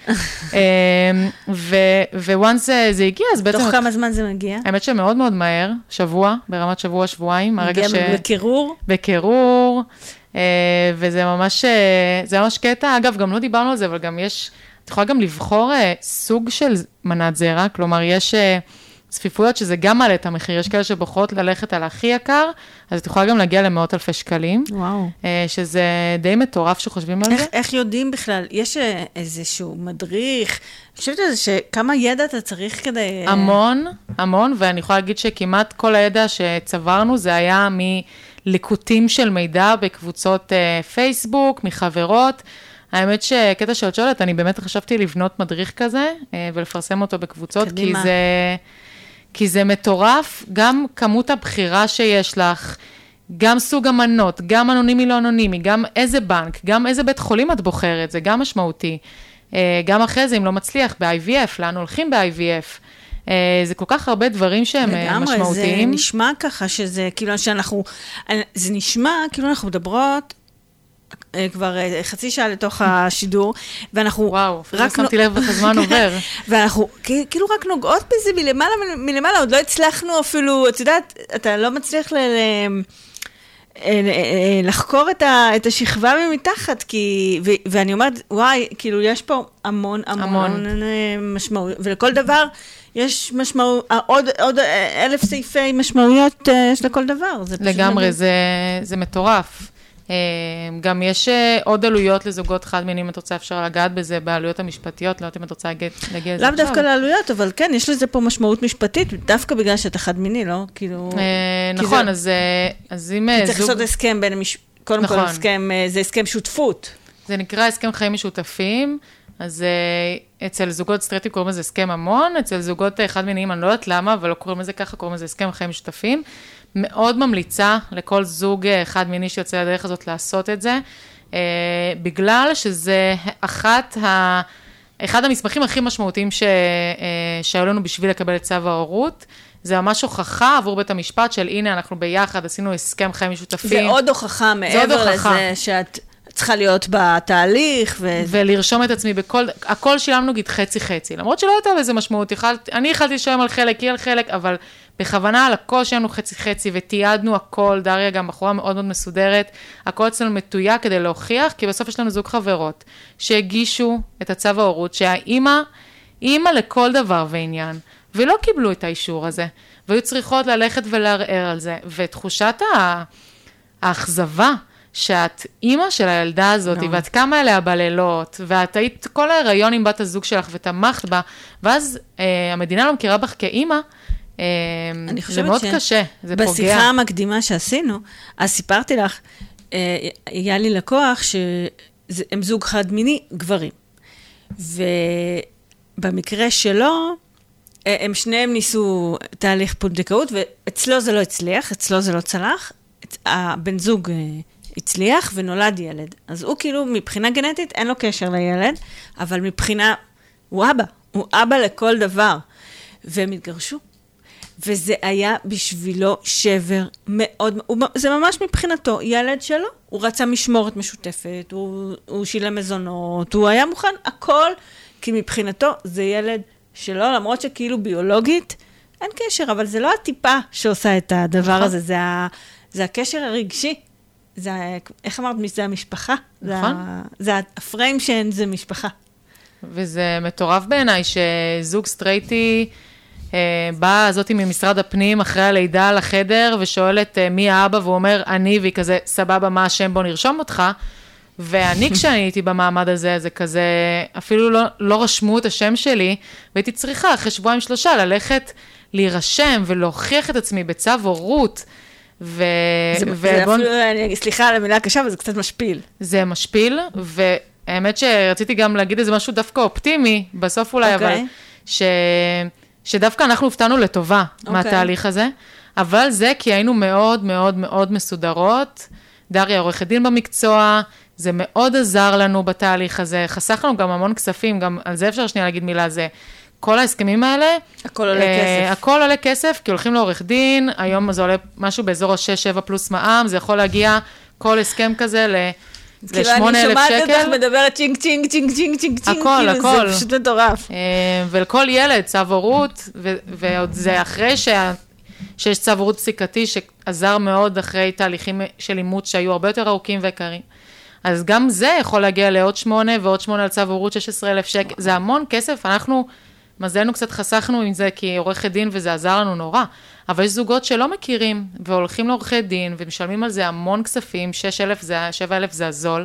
וואנס זה הגיע, אז בעצם... תוך כמה זמן זה מגיע? האמת שמאוד מאוד מהר, שבוע, ברמת שבוע, שבועיים. מגיע בקירור? בקירור, וזה ממש, זה ממש קטע. אגב, גם לא דיברנו על זה, אבל גם יש, את יכולה גם לבחור סוג של מנת זרע, כלומר, יש... צפיפויות שזה גם מעלה את המחיר, יש כאלה שבוחרות ללכת על הכי יקר, אז את יכולה גם להגיע למאות אלפי שקלים. וואו. שזה די מטורף שחושבים על איך, זה. איך יודעים בכלל? יש איזשהו מדריך, אני חושבת על זה שכמה ידע אתה צריך כדי... המון, המון, ואני יכולה להגיד שכמעט כל הידע שצברנו, זה היה מליקוטים של מידע בקבוצות פייסבוק, מחברות, האמת שקטע שאת שואלת, אני באמת חשבתי לבנות מדריך כזה, ולפרסם אותו בקבוצות, קדימה. כי זה... כי זה מטורף, גם כמות הבחירה שיש לך, גם סוג המנות, גם אנונימי לא אנונימי, גם איזה בנק, גם איזה בית חולים את בוחרת, זה גם משמעותי. גם אחרי זה, אם לא מצליח, ב-איי וי אף, לאן הולכים ב-איי וי אף. זה כל כך הרבה דברים שהם לגמרי, משמעותיים. זה נשמע ככה, שזה כאילו שאנחנו, זה נשמע כאילו אנחנו מדברות, כבר חצי שעה לתוך השידור, ואנחנו... וואו, רק שמתי לב איך הזמן עובר. ואנחנו כאילו רק נוגעות בזה מלמעלה, מלמעלה, עוד לא הצלחנו אפילו, את יודעת, אתה לא מצליח ל... לחקור את השכבה ממתחת, כי, ואני אומרת, וואי, כאילו יש פה המון, המון משמעות, ולכל דבר יש משמעות, עוד אלף סעיפי משמעויות יש לכל דבר. לגמרי, זה מטורף. גם יש עוד עלויות לזוגות חד מיניים, אם את רוצה אפשר לגעת בזה, בעלויות המשפטיות, לא יודעת אם את רוצה להגיע לזה עכשיו. לאו דווקא לעלויות, אבל כן, יש לזה פה משמעות משפטית, דווקא בגלל שאתה חד מיני, לא? כאילו... נכון, אז אם זוג... צריך לעשות הסכם בין... קודם כל, הסכם, זה הסכם שותפות. זה נקרא הסכם חיים משותפים, אז אצל זוגות סטרייטים קוראים לזה הסכם המון, אצל זוגות חד מיניים, אני לא יודעת למה, אבל לא קוראים לזה ככה, קוראים לזה הסכם חיים משותפים. מאוד ממליצה לכל זוג חד מיני שיוצא לדרך הזאת לעשות את זה, בגלל שזה אחת ה... אחד המסמכים הכי משמעותיים ש... שהיו לנו בשביל לקבל את צו ההורות, זה ממש הוכחה עבור בית המשפט של הנה אנחנו ביחד, עשינו הסכם חיים משותפים. זה עוד הוכחה מעבר לזה שאת צריכה להיות בתהליך. ו... ולרשום את עצמי בכל, הכל שילמנו גיד חצי חצי, למרות שלא הייתה בזה משמעות, אני יכלתי לשלם על חלק, היא על חלק, אבל בכוונה על הכל שילמנו חצי חצי, ותיעדנו הכל, דריה גם בחורה מאוד מאוד מסודרת, הכל אצלנו מתויה כדי להוכיח, כי בסוף יש לנו זוג חברות, שהגישו את הצו ההורות, שהאימא, אימא לכל דבר ועניין, ולא קיבלו את האישור הזה, והיו צריכות ללכת ולערער על זה, ותחושת האכזבה, שאת אימא של הילדה הזאת, no. ואת כמה אליה בלילות, ואת היית כל ההיריון עם בת הזוג שלך, ותמכת בה, ואז אה, המדינה לא מכירה בך כאימא, אה, זה מאוד קשה, זה פוגע. בשיחה המקדימה שעשינו, אז סיפרתי לך, אה, היה לי לקוח, שהם זוג חד מיני גברים, ובמקרה שלו, הם שניהם ניסו תהליך פונדקאות, ואצלו זה לא הצליח, אצלו זה לא צלח, הבן זוג הצליח ונולד ילד. אז הוא כאילו, מבחינה גנטית, אין לו קשר לילד, אבל מבחינה, הוא אבא, הוא אבא לכל דבר. והם התגרשו. וזה היה בשבילו שבר מאוד, זה ממש מבחינתו, ילד שלו, הוא רצה משמורת משותפת, הוא, הוא שילם מזונות, הוא היה מוכן הכל, כי מבחינתו זה ילד שלו, למרות שכאילו ביולוגית, אין קשר, אבל זה לא הטיפה שעושה את הדבר הזה, זה, ה, זה הקשר הרגשי. זה, איך אמרת, זה המשפחה. נכון. זה, זה הפריים שאין, זה משפחה. וזה מטורף בעיניי, שזוג סטרייטי, אה, באה הזאתי ממשרד הפנים, אחרי הלידה לחדר, ושואלת אה, מי האבא, והוא אומר, אני, והיא כזה, סבבה, מה השם, בוא נרשום אותך, ואני כשאני הייתי במעמד הזה, זה כזה, אפילו לא, לא רשמו את השם שלי, והייתי צריכה, אחרי שבועיים שלושה, ללכת להירשם, ולהוכיח את עצמי בצו הורות, ו... זה, ובוא... זה אפילו, אני, סליחה על המילה הקשה, אבל זה קצת משפיל. זה משפיל, והאמת שרציתי גם להגיד איזה משהו דווקא אופטימי, בסוף אולי, okay. אבל ש... שדווקא אנחנו הופתענו לטובה okay. מהתהליך הזה, אבל זה כי היינו מאוד מאוד מאוד מסודרות, דריה עורכת דין במקצוע, זה מאוד עזר לנו בתהליך הזה, חסך לנו גם המון כספים, גם על זה אפשר שנייה להגיד מילה זה, כל ההסכמים האלה, הכל עולה כסף. הכל עולה כסף, כי הולכים לעורך דין, היום זה עולה משהו באזור ה-שש שבע פלוס מע"מ, זה יכול להגיע כל הסכם כזה ל-שמונה אלף שקל. אני שומעת אותך מדברת צ'ינג צ'ינג צ'ינג צ'ינג צ'ינג צ'ינג, הכל, הכל. זה פשוט מטורף. ולכל ילד, צו הורות, ועוד זה אחרי שיש צו הורות פסיקתי, שעזר מאוד אחרי תהליכים של אימות שהיו הרבה יותר ארוכים ויקרים. אז גם זה יכול להגיע לעוד שמונה, ועוד שמונה על צו הורות שש עשרה אלף שקל, זה המון כסף, אנחנו מזלנו קצת חסכנו עם זה, כי עורכת דין וזה עזר לנו נורא, אבל יש זוגות שלא מכירים, והולכים לעורכת דין, ומשלמים על זה המון כספים, שש אלף זה, שבע אלף זה הזול,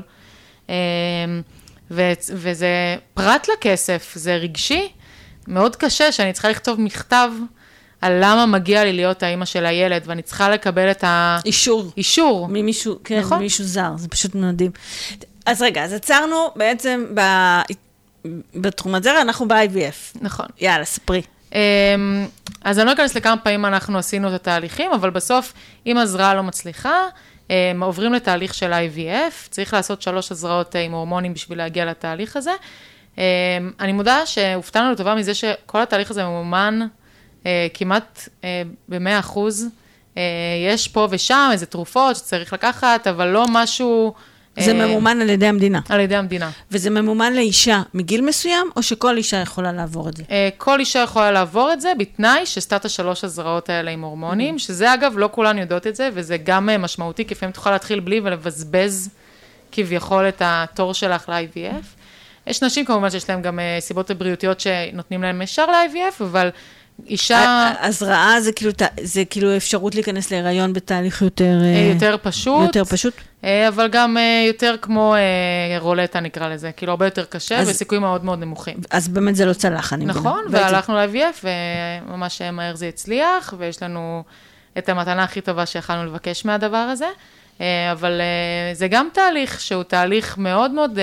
ו- וזה פרט לכסף, זה רגשי, מאוד קשה שאני צריכה לכתוב מכתב, על למה מגיע לי להיות האמא של הילד, ואני צריכה לקבל את ה... אישור. אישור. ממישהו, כן, נכון? מישהו זר, זה פשוט מדהים. אז רגע, אז עצרנו בעצם ב... בתחום הזרע, אנחנו ב-איי וי אף. נכון. יאללה, ספרי. אז אני לא אכנס לכמה פעמים אנחנו עשינו את התהליכים, אבל בסוף, אם הזרעה לא מצליחה, עוברים לתהליך של איי וי אף, צריך לעשות שלוש הזרעות עם הורמונים בשביל להגיע לתהליך הזה. אני מודה שהופתענו לטובה מזה שכל התהליך הזה ממומן כמעט ב-מאה אחוז. יש פה ושם איזה תרופות שצריך לקחת, אבל לא משהו... זה ממומן על ידי המדינה. על ידי המדינה. וזה ממומן לאישה מגיל מסוים, או שכל אישה יכולה לעבור את זה? כל אישה יכולה לעבור את זה, בתנאי שסטת השלוש הזרעות האלה עם הורמונים, שזה אגב, לא כולן יודעות את זה, וזה גם משמעותי, כי לפעמים תוכל להתחיל בלי ולבזבז כביכול את התור שלך ל-איי וי אף. יש נשים כמובן שיש להם גם סיבות בריאותיות שנותנים להם ישר ל-איי וי אף, אבל אישה... הזרעה זה כאילו, זה כאילו אפשרות להיכנס להיריון בתהליך יותר... יותר פשוט. יותר פשוט. אבל גם יותר כמו רולטה נקרא לזה, כאילו הרבה יותר קשה וסיכויים מאוד מאוד נמוכים. אז באמת זה לא צלח, אני מבינה. נכון, והלכנו ל-איי וי אף וממש מהר זה הצליח, ויש לנו את המתנה הכי טובה שיכלנו לבקש מהדבר הזה, אבל זה גם תהליך שהוא תהליך מאוד מאוד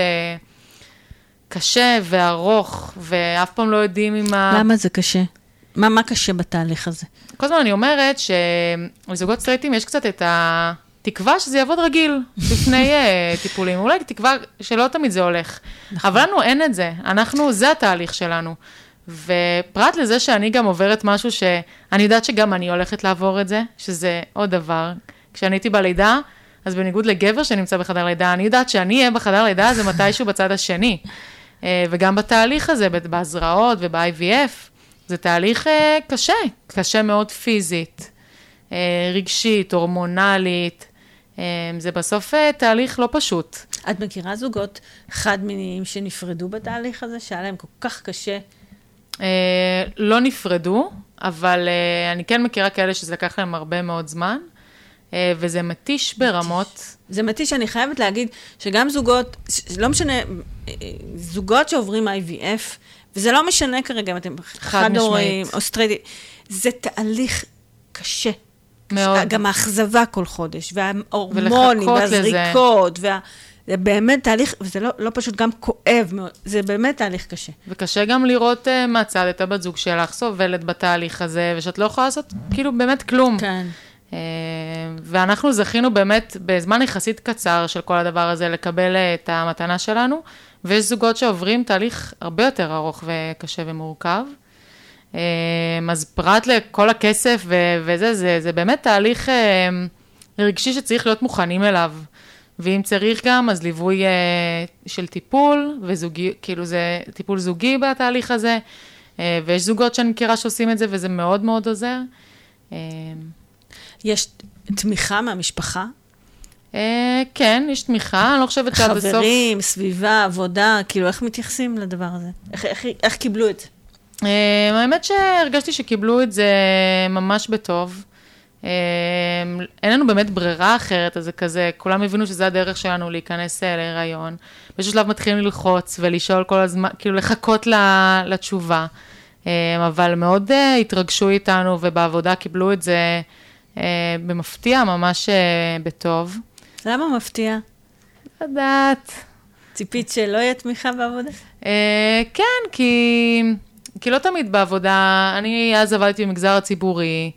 קשה וארוך, ואף פעם לא יודעים אם ה... למה זה קשה? מה, מה קשה בתהליך הזה? כל הזמן אני אומרת שלזוגות סטרייטים יש קצת את התקווה שזה יעבוד רגיל לפני טיפולים. אולי תקווה שלא תמיד זה הולך. נכון. אבל לנו אין את זה. אנחנו, זה התהליך שלנו. ופרט לזה שאני גם עוברת משהו שאני יודעת שגם אני הולכת לעבור את זה, שזה עוד דבר. כשאני הייתי בלידה, אז בניגוד לגבר שנמצא בחדר לידה, אני יודעת שאני אהיה בחדר לידה, זה מתישהו בצד השני. וגם בתהליך הזה, בהזרעות וב-איי וי אף, זה תהליך קשה, קשה מאוד פיזית, רגשית, הורמונלית, זה בסוף תהליך לא פשוט. את מכירה זוגות חד-מיניים שנפרדו בתהליך הזה, שהיה להם כל כך קשה? לא נפרדו, אבל אני כן מכירה כאלה שזה לקח להם הרבה מאוד זמן, וזה מתיש ברמות. זה מתיש, אני חייבת להגיד שגם זוגות, לא משנה, זוגות שעוברים איי וי אף, וזה לא משנה כרגע אם אתם חד-הוריים או סטרייטים, זה תהליך קשה. מאוד. גם האכזבה כל חודש, וההורמונים, והזריקות, וה... זה באמת תהליך, וזה לא, לא פשוט גם כואב מאוד, זה באמת תהליך קשה. וקשה גם לראות uh, מהצד את הבת זוג שלך סובלת בתהליך הזה, ושאת לא יכולה לעשות כאילו באמת כלום. כן. Uh, ואנחנו זכינו באמת בזמן יחסית קצר של כל הדבר הזה, לקבל uh, את המתנה שלנו, ויש זוגות שעוברים תהליך הרבה יותר ארוך וקשה ומורכב. Uh, אז פרט לכל הכסף ו- וזה, זה, זה באמת תהליך uh, רגשי שצריך להיות מוכנים אליו. ואם צריך גם, אז ליווי uh, של טיפול, וזוגי, כאילו זה טיפול זוגי בתהליך הזה, uh, ויש זוגות שאני מכירה שעושים את זה, וזה מאוד מאוד עוזר. Uh, יש תמיכה מהמשפחה? Uh, כן, יש תמיכה, אני לא חושבת שעד בסוף... חברים, סביבה, עבודה, כאילו איך מתייחסים לדבר הזה? איך, איך, איך קיבלו את זה? Uh, האמת שהרגשתי שקיבלו את זה ממש בטוב. אין לנו באמת ברירה אחרת, אז זה כזה, כולם הבינו שזה הדרך שלנו להיכנס להיריון. באיזשהו שלב מתחילים ללחוץ ולשאול כל הזמן, כאילו לחכות לתשובה. אבל מאוד התרגשו איתנו, ובעבודה קיבלו את זה במפתיע, ממש בטוב. למה מפתיע? לדעת. ציפית שלא יהיה תמיכה בעבודה? כן, כי, כי לא תמיד בעבודה. אני אז עבדתי במגזר הציבורי,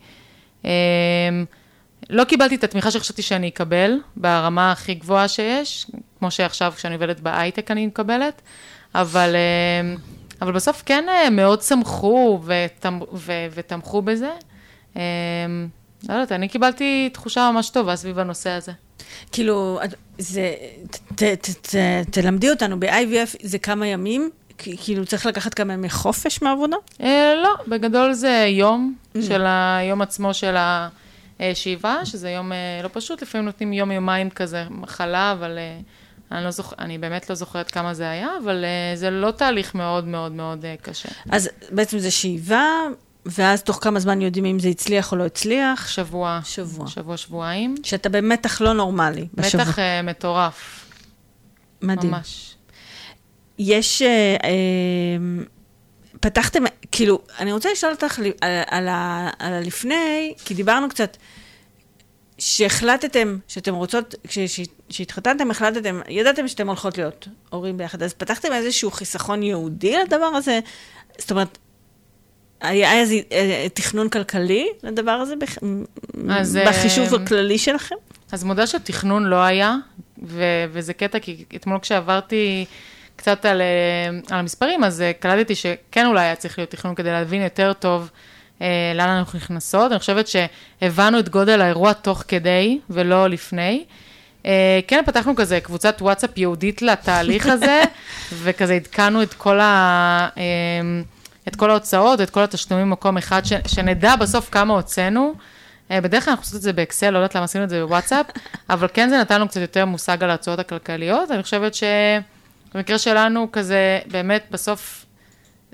לא קיבלתי את התמיכה שחשבתי שאני אקבל, ברמה הכי גבוהה שיש, כמו שעכשיו כשאני עובדת בהייטק אני מקבלת, אבל, אבל בסוף כן מאוד שמחו ותמכו בזה. לא יודעת, אני קיבלתי תחושה ממש טובה סביב הנושא הזה. כאילו, זה, ת, ת, ת, תלמדי אותנו, ב-איי וי אף זה כמה ימים? כאילו צריך לקחת כמה ימי חופש מהעבודה? לא, בגדול זה יום, של היום עצמו של השאיבה, שזה יום לא פשוט, לפעמים נותנים יום יומיים כזה מחלה, אבל אני, לא זוכ... אני באמת לא זוכרת כמה זה היה, אבל זה לא תהליך מאוד מאוד מאוד קשה. אז בעצם זה שאיבה, ואז תוך כמה זמן יודעים אם זה הצליח או לא הצליח? שבוע. שבוע. שבוע, שבועיים. שאתה במתח לא נורמלי. בשבוע. מתח מטורף. מדהים. ממש. יש, אה, אה, פתחתם, כאילו, אני רוצה לשאול אותך על, על, על הלפני, כי דיברנו קצת, שהחלטתם, שאתם רוצות, כשהתחתנתם, החלטתם, ידעתם שאתם הולכות להיות הורים ביחד, אז פתחתם איזשהו חיסכון יהודי לדבר הזה? זאת אומרת, היה איזה תכנון כלכלי לדבר הזה, אז, בחישוב הכללי שלכם? אז מודה שהתכנון לא היה, ו- וזה קטע, כי אתמול כשעברתי קצת על, על המספרים, אז קלטתי שכן אולי היה צריך להיות תכנון כדי להבין יותר טוב אה, לאן אנחנו נכנסות. אני חושבת שהבנו את גודל האירוע תוך כדי ולא לפני. אה, כן, פתחנו כזה קבוצת וואטסאפ יהודית לתהליך הזה, וכזה התקנו את כל, ה, אה, את כל ההוצאות, את כל התשלומים במקום אחד, ש, שנדע בסוף כמה הוצאנו. אה, בדרך כלל אנחנו עושים את זה באקסל, לא יודעת למה עשינו את זה בוואטסאפ, אבל כן זה נתן לנו קצת יותר מושג על ההוצאות הכלכליות. אני חושבת ש... במקרה שלנו כזה, באמת בסוף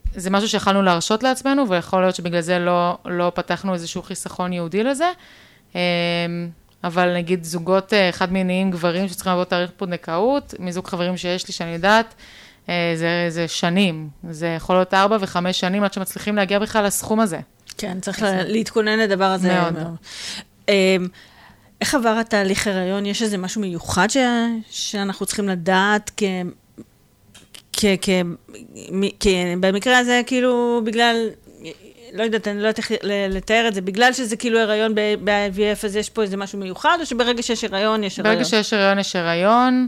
זה משהו שיכולנו להרשות לעצמנו, ויכול להיות שבגלל זה לא, לא פתחנו איזשהו חיסכון יהודי לזה, אבל נגיד זוגות חד מיניים גברים שצריכים לעבור תאריך פונדקאות, מזוג חברים שיש לי שאני יודעת, זה, זה שנים, זה יכול להיות ארבע וחמש שנים עד שמצליחים להגיע בכלל לסכום הזה. כן, צריך לה, להתכונן לדבר הזה. מאוד. מאוד. איך עבר התהליך הריון? יש איזה משהו מיוחד ש, שאנחנו צריכים לדעת כ... כ... כ... כ... במקרה הזה, כאילו, בגלל... לא יודעת, אני לא יודעת איך לתאר את זה, בגלל שזה כאילו הריון ב-איי וי אף, אז יש פה איזה משהו מיוחד, או שברגע שיש הריון, יש הריון? ברגע שיש הריון, יש הריון.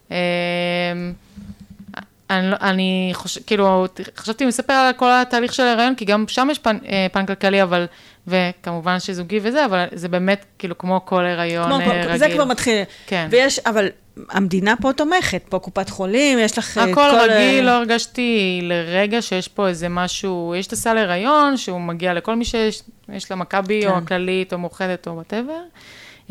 אני, אני חושב, כאילו, חשבתי מספר על כל התהליך של הריון, כי גם שם יש פן, פן כלכלי, אבל, וכמובן שזוגי וזה, אבל זה באמת, כאילו, כמו כל הריון כמו, רגיל. זה כבר מתחיל. כן. ויש, אבל המדינה פה תומכת, פה קופת חולים, יש לך... הכל כל... רגיל, לא הרגשתי לרגע שיש פה איזה משהו, יש את הסל הריון, שהוא מגיע לכל מי שיש, יש לה מכבי, כן. או הכללית, או מאוחדת, או whatever.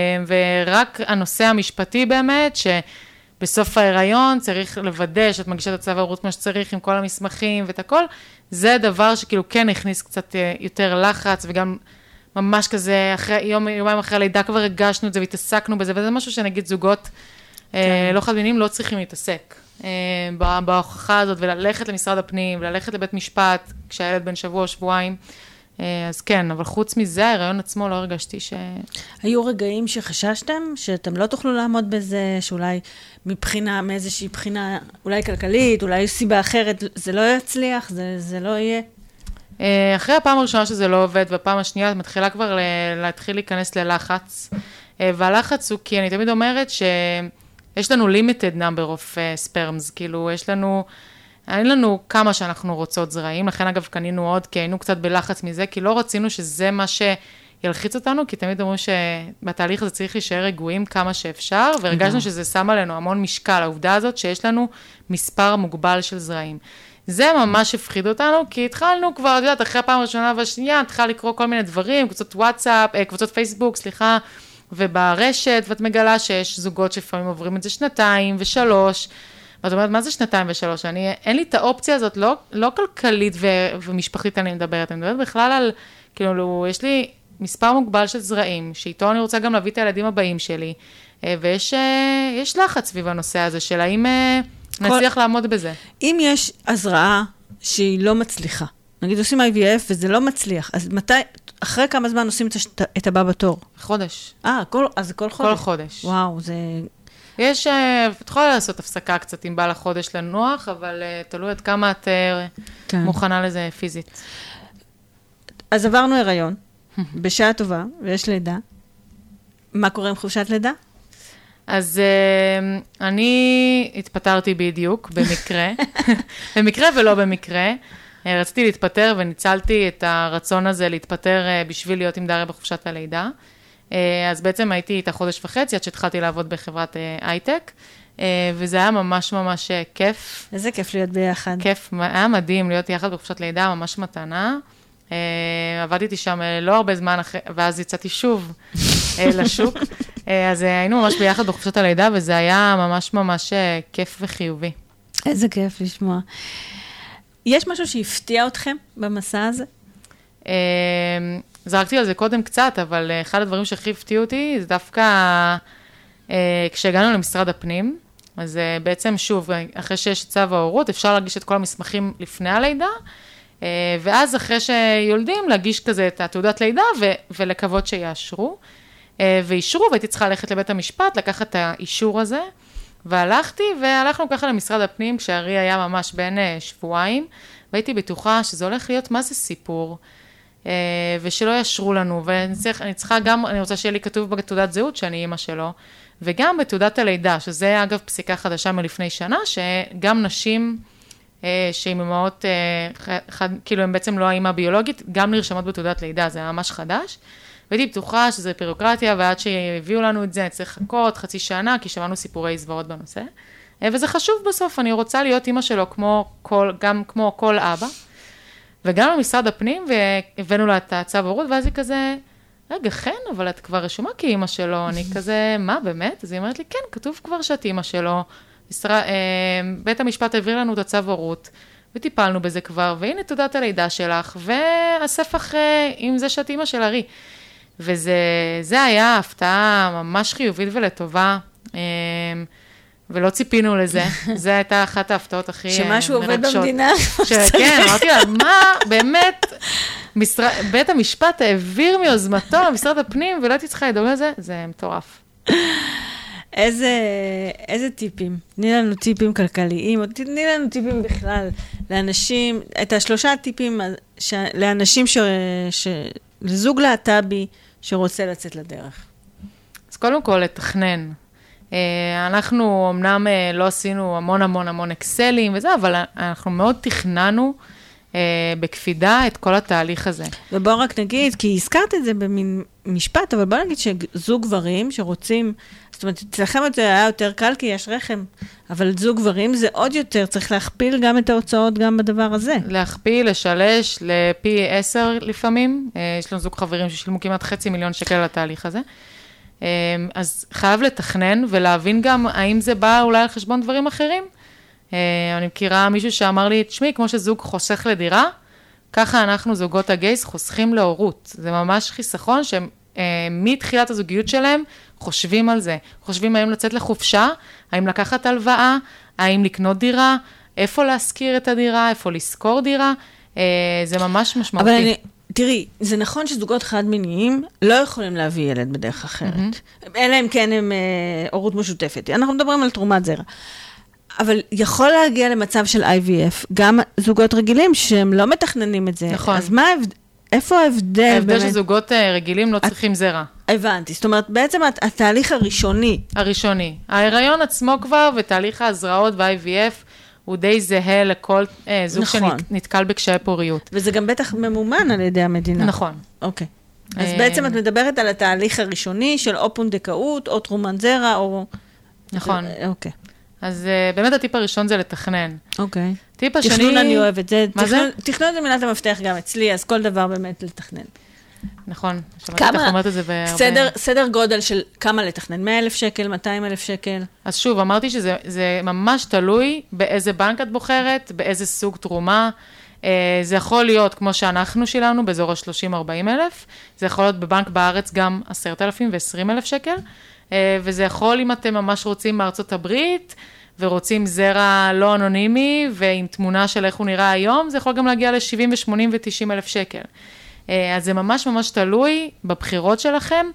ורק הנושא המשפטי באמת, ש... בסוף ההיריון צריך לוודא שאת מגישה את הצו ההורות כמו שצריך עם כל המסמכים ואת הכל, זה דבר שכאילו כן הכניס קצת יותר לחץ, וגם ממש כזה, אחרי, יום, יומיים אחרי הלידה כבר הגשנו את זה והתעסקנו בזה, וזה משהו שנגיד זוגות כן. אה, לא חד מיניים לא צריכים להתעסק אה, בהוכחה הזאת, וללכת למשרד הפנים, וללכת לבית משפט, כשהילד בן שבוע או שבועיים, אז כן, אבל חוץ מזה, ההיריון עצמו לא הרגשתי ש... היו רגעים שחששתם, שאתם לא תוכלו לעמוד בזה, שאולי מבחינה, מאיזושהי בחינה, אולי כלכלית, אולי סיבה אחרת, זה לא יצליח, זה, זה לא יהיה? אחרי הפעם הראשונה שזה לא עובד, והפעם השנייה מתחילה כבר להתחיל להיכנס ללחץ, והלחץ הוא כי אני תמיד אומרת שיש לנו limited number of sperms, כאילו יש לנו... אין לנו כמה שאנחנו רוצות זרעים, לכן אגב קנינו עוד, כי היינו קצת בלחץ מזה, כי לא רצינו שזה מה שילחיץ אותנו, כי תמיד אומרים שבתהליך הזה צריך להישאר רגועים כמה שאפשר, והרגשנו שזה שם עלינו המון משקל, העובדה הזאת שיש לנו מספר מוגבל של זרעים. זה ממש הפחיד אותנו, כי התחלנו כבר, את יודעת, אחרי הפעם הראשונה והשנייה, התחל לקרוא כל מיני דברים, קבוצות וואטסאפ, קבוצות פייסבוק, סליחה, וברשת, ואת מגלה שיש זוגות שפעמים עוברים את זה שנתיים ושלוש, ואת אומרת, מה זה שנתיים ושלוש? אני, אין לי את האופציה הזאת, לא, לא כלכלית ו, ומשפחית אני מדברת, אני מדברת בכלל על, כאילו, יש לי מספר מוגבל של זרעים, שאיתו אני רוצה גם להביא את הילדים הבאים שלי, ויש יש לחץ סביב הנושא הזה, של האם כל... נצליח לעמוד בזה. אם יש הזרעה שהיא לא מצליחה, נגיד עושים איי וי אף וזה לא מצליח, אז מתי, אחרי כמה זמן עושים את, את הבא בתור? חודש. אה, כל, אז כל חודש? כל חודש. וואו, זה... יש, את יכולה לעשות הפסקה קצת עם בעל החודש לנוח, אבל תלוי עד כמה את כן. מוכנה לזה פיזית. אז עברנו הריון, בשעה טובה, ויש לידה. מה קורה עם חופשת לידה? אז אני התפטרתי בדיוק, במקרה, במקרה ולא במקרה. רציתי להתפטר וניצלתי את הרצון הזה להתפטר בשביל להיות עם דריה בחופשת הלידה. אז בעצם הייתי איתה חודש וחצי, עד שהתחלתי לעבוד בחברת הייטק, וזה היה ממש ממש כיף. איזה כיף להיות ביחד. כיף, היה מדהים להיות יחד בחופשת לידה, ממש מתנה. עבדתי שם לא הרבה זמן, ואז יצאתי שוב לשוק. אז היינו ממש ביחד בחופשת הלידה, וזה היה ממש ממש כיף וחיובי. איזה כיף לשמוע. יש משהו שהפתיע אתכם במסע הזה? זרקתי על זה קודם קצת, אבל אחד הדברים שהכי הפתיעו אותי, זה דווקא אה, כשהגענו למשרד הפנים, אז אה, בעצם שוב, אחרי שיש צו ההורות, אפשר להגיש את כל המסמכים לפני הלידה, אה, ואז אחרי שיולדים, להגיש כזה את התעודת לידה, ו- ולקוות שיאשרו, אה, ואישרו, והייתי צריכה ללכת לבית המשפט, לקחת את האישור הזה, והלכתי, והלכנו ככה למשרד הפנים, כשהרי היה ממש בין אה, שבועיים, והייתי בטוחה שזה הולך להיות מה זה סיפור, ושלא ישרו לנו, ואני צריכה, אני צריכה גם, אני רוצה שיהיה לי כתוב בתעודת זהות שאני אימא שלו, וגם בתעודת הלידה, שזה אגב פסיקה חדשה מלפני שנה, שגם נשים שהן אימהות, כאילו הן בעצם לא האימא הביולוגית, גם נרשמות בתעודת לידה, זה ממש חדש, והייתי בטוחה שזה בירוקרטיה, ועד שהביאו לנו את זה, אני צריך לחכות חצי שנה, כי שמענו סיפורי זוועות בנושא, וזה חשוב בסוף, אני רוצה להיות אימא שלו כמו כל, גם כמו כל אבא, וגם למשרד הפנים, והבאנו לה את הצו ההורות, ואז היא כזה, רגע, כן, אבל את כבר רשומה כאימא שלו, אני כזה, מה, באמת? אז היא אומרת לי, כן, כתוב כבר שאת אימא שלו, בית המשפט העביר לנו את הצו ההורות, וטיפלנו בזה כבר, והנה תעודת הלידה שלך, והספח עם זה שאת אימא של ארי. וזה זה היה הפתעה ממש חיובית ולטובה, ולא ציפינו לזה. זו הייתה אחת ההפתעות הכי מרגשות. שמשהו עובד במדינה. כן, אמרתי לה, מה באמת, בית המשפט העביר מיוזמתו למשרד הפנים, ולא הייתי צריכה לדאוג לזה, זה מטורף. איזה, איזה טיפים? תני לנו טיפים כלכליים, או תני לנו טיפים בכלל לאנשים, את השלושה טיפים ש, לאנשים, ש, ש, לזוג להט"בי שרוצה לצאת לדרך. אז קודם כל, לתכנן. אנחנו אמנם לא עשינו המון המון המון אקסלים וזה, אבל אנחנו מאוד תכננו בקפידה את כל התהליך הזה. ובואו רק נגיד, כי הזכרת את זה במין משפט, אבל בואו נגיד שזוג גברים שרוצים, זאת אומרת, אצלכם זה היה יותר קל כי יש רחם, אבל זוג גברים זה עוד יותר, צריך להכפיל גם את ההוצאות גם בדבר הזה. להכפיל, לשלש, לפי עשר לפעמים. יש לנו זוג חברים ששילמו כמעט חצי מיליון שקל לתהליך הזה. אז חייב לתכנן ולהבין גם האם זה בא אולי על חשבון דברים אחרים. אני מכירה מישהו שאמר לי, תשמעי, כמו שזוג חוסך לדירה, ככה אנחנו זוגות הגייס חוסכים להורות. זה ממש חיסכון שמתחילת הזוגיות שלהם חושבים על זה. חושבים האם לצאת לחופשה, האם לקחת הלוואה, האם לקנות דירה, איפה להשכיר את הדירה, איפה לשכור דירה. זה ממש משמעותי. אבל אני... תראי, זה נכון שזוגות חד-מיניים לא יכולים להביא ילד בדרך אחרת. אלא אם כן הם הורות משותפת. אנחנו מדברים על תרומת זרע. אבל יכול להגיע למצב של איי וי אף, גם זוגות רגילים שהם לא מתכננים את זה. נכון. אז מה, איפה ההבדל? ההבדל שזוגות רגילים לא צריכים זרע. הבנתי. זאת אומרת, בעצם התהליך הראשוני. הראשוני. ההיריון עצמו כבר ותהליך ההזרעות ב-איי וי אף, הוא די זהה לכל אה, זוג נכון. שנתקל בקשיי פוריות. וזה גם בטח ממומן על ידי המדינה. נכון. אוקיי. אז אה... בעצם את מדברת על התהליך הראשוני של או פונדקאות, או תרומת זרע, או... נכון. אוקיי. אז uh, באמת הטיפ הראשון זה לתכנן. אוקיי. טיפ השני... תכנון אני אוהבת. זה, מה תכנון, זה? תכנון זה מילת המפתח גם אצלי, אז כל דבר באמת לתכנן. נכון. כמה? אומרת את זה בהרבה... סדר, סדר גודל של כמה לתכנן? מאה אלף שקל, מאתיים אלף שקל? אז שוב, אמרתי שזה זה ממש תלוי באיזה בנק את בוחרת, באיזה סוג תרומה. זה יכול להיות, כמו שאנחנו שילמנו, באזור ה-שלושים ארבעים אלף. זה יכול להיות בבנק בארץ גם עשרת אלפים ועשרים אלף שקל. וזה יכול, אם אתם ממש רוצים מארצות הברית, ורוצים זרע לא אנונימי, ועם תמונה של איך הוא נראה היום, זה יכול גם להגיע ל-שבעים ו-שמונים ו-תשעים אלף שקל. אז זה ממש ממש תלוי בבחירות שלכם,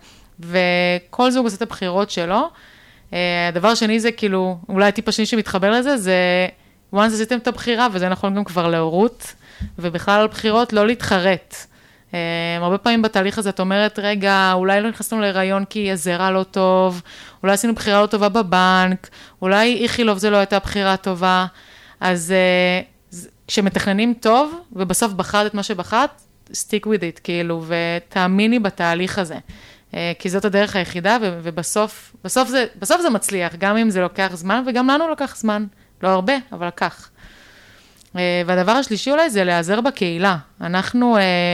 וכל זוג עושה את הבחירות שלו. הדבר השני זה כאילו, אולי הטיפ השני שמתחבר לזה, זה once עשיתם את הבחירה, וזה נכון גם כבר להורות, ובכלל על בחירות לא להתחרט. הרבה פעמים בתהליך הזה את אומרת, רגע, אולי לא נכנסנו להיריון כי הזרע לא טוב, אולי עשינו בחירה לא טובה בבנק, אולי איכילוב זה לא הייתה בחירה טובה, אז כשמתכננים טוב, ובסוף בחרת את מה שבחרת, stick with it, כאילו, ותאמיני בתהליך הזה, כי זאת הדרך היחידה, ובסוף, בסוף זה, בסוף זה מצליח, גם אם זה לוקח זמן, וגם לנו לוקח זמן, לא הרבה, אבל לקח. והדבר השלישי אולי זה להיעזר בקהילה. אנחנו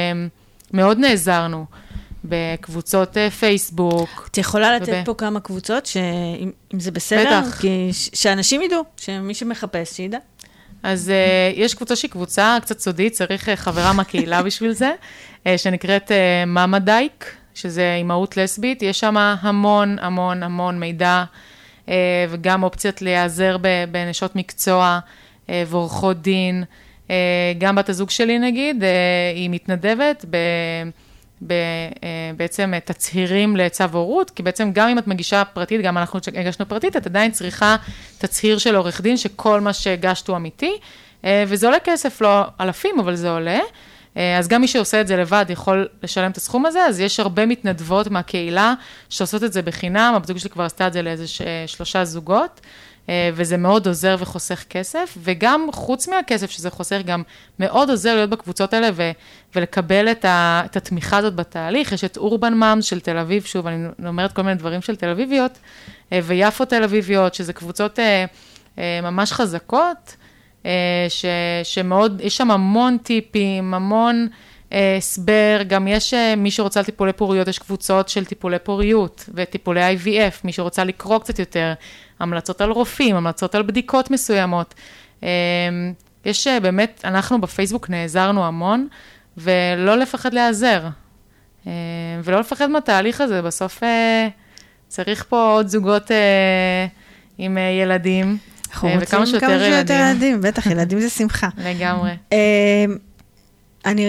מאוד נעזרנו בקבוצות פייסבוק. את יכולה לתת פה כמה קבוצות, שאם זה בסדר? בטח. כי שאנשים ידעו, שמי שמחפש, שידע. אז יש קבוצה שהיא קבוצה קצת סודית, צריך חברה מהקהילה בשביל זה, שנקראת מאמה דייק, שזה אימהות לסבית. יש שם המון המון המון מידע, וגם אופציות להיעזר בנשות מקצוע, ועורכות דין, גם בת הזוג שלי נגיד, היא מתנדבת ב, ב, בעצם תצהירים לצו הורות, כי בעצם גם אם את מגישה פרטית, גם אנחנו הגשנו פרטית, את עדיין צריכה תצהיר של עורך דין, שכל מה שהגשת הוא אמיתי, וזה עולה כסף, לא אלפים, אבל זה עולה, אז גם מי שעושה את זה לבד יכול לשלם את הסכום הזה, אז יש הרבה מתנדבות מהקהילה שעושות את זה בחינם, הבת זוג שלי כבר עשתה את זה לאיזה שלושה זוגות, וזה מאוד עוזר וחוסך כסף, וגם חוץ מהכסף שזה חוסך, גם מאוד עוזר להיות בקבוצות האלה, ו- ולקבל את, ה- את התמיכה הזאת בתהליך. יש את אורבן מאמס של תל אביב, שוב, אני אומרת כל מיני דברים של תל אביביות, ויפו תל אביביות, שזה קבוצות ממש חזקות, ש- שמאוד, יש שם המון טיפים, המון הסבר, גם יש מי שרוצה על טיפולי פוריות, יש קבוצות של טיפולי פוריות, וטיפולי איי וי אף, מי שרוצה לקרוא קצת יותר, המלצות על רופאים, המלצות על בדיקות מסוימות. יש באמת, אנחנו בפייסבוק נעזרנו המון, ולא לפחד להיעזר. ולא לפחד מהתהליך הזה, בסוף צריך פה עוד זוגות עם ילדים, וכמה שיותר ילדים. כמה שיותר ילדים, בטח, ילדים זה שמחה. לגמרי. אני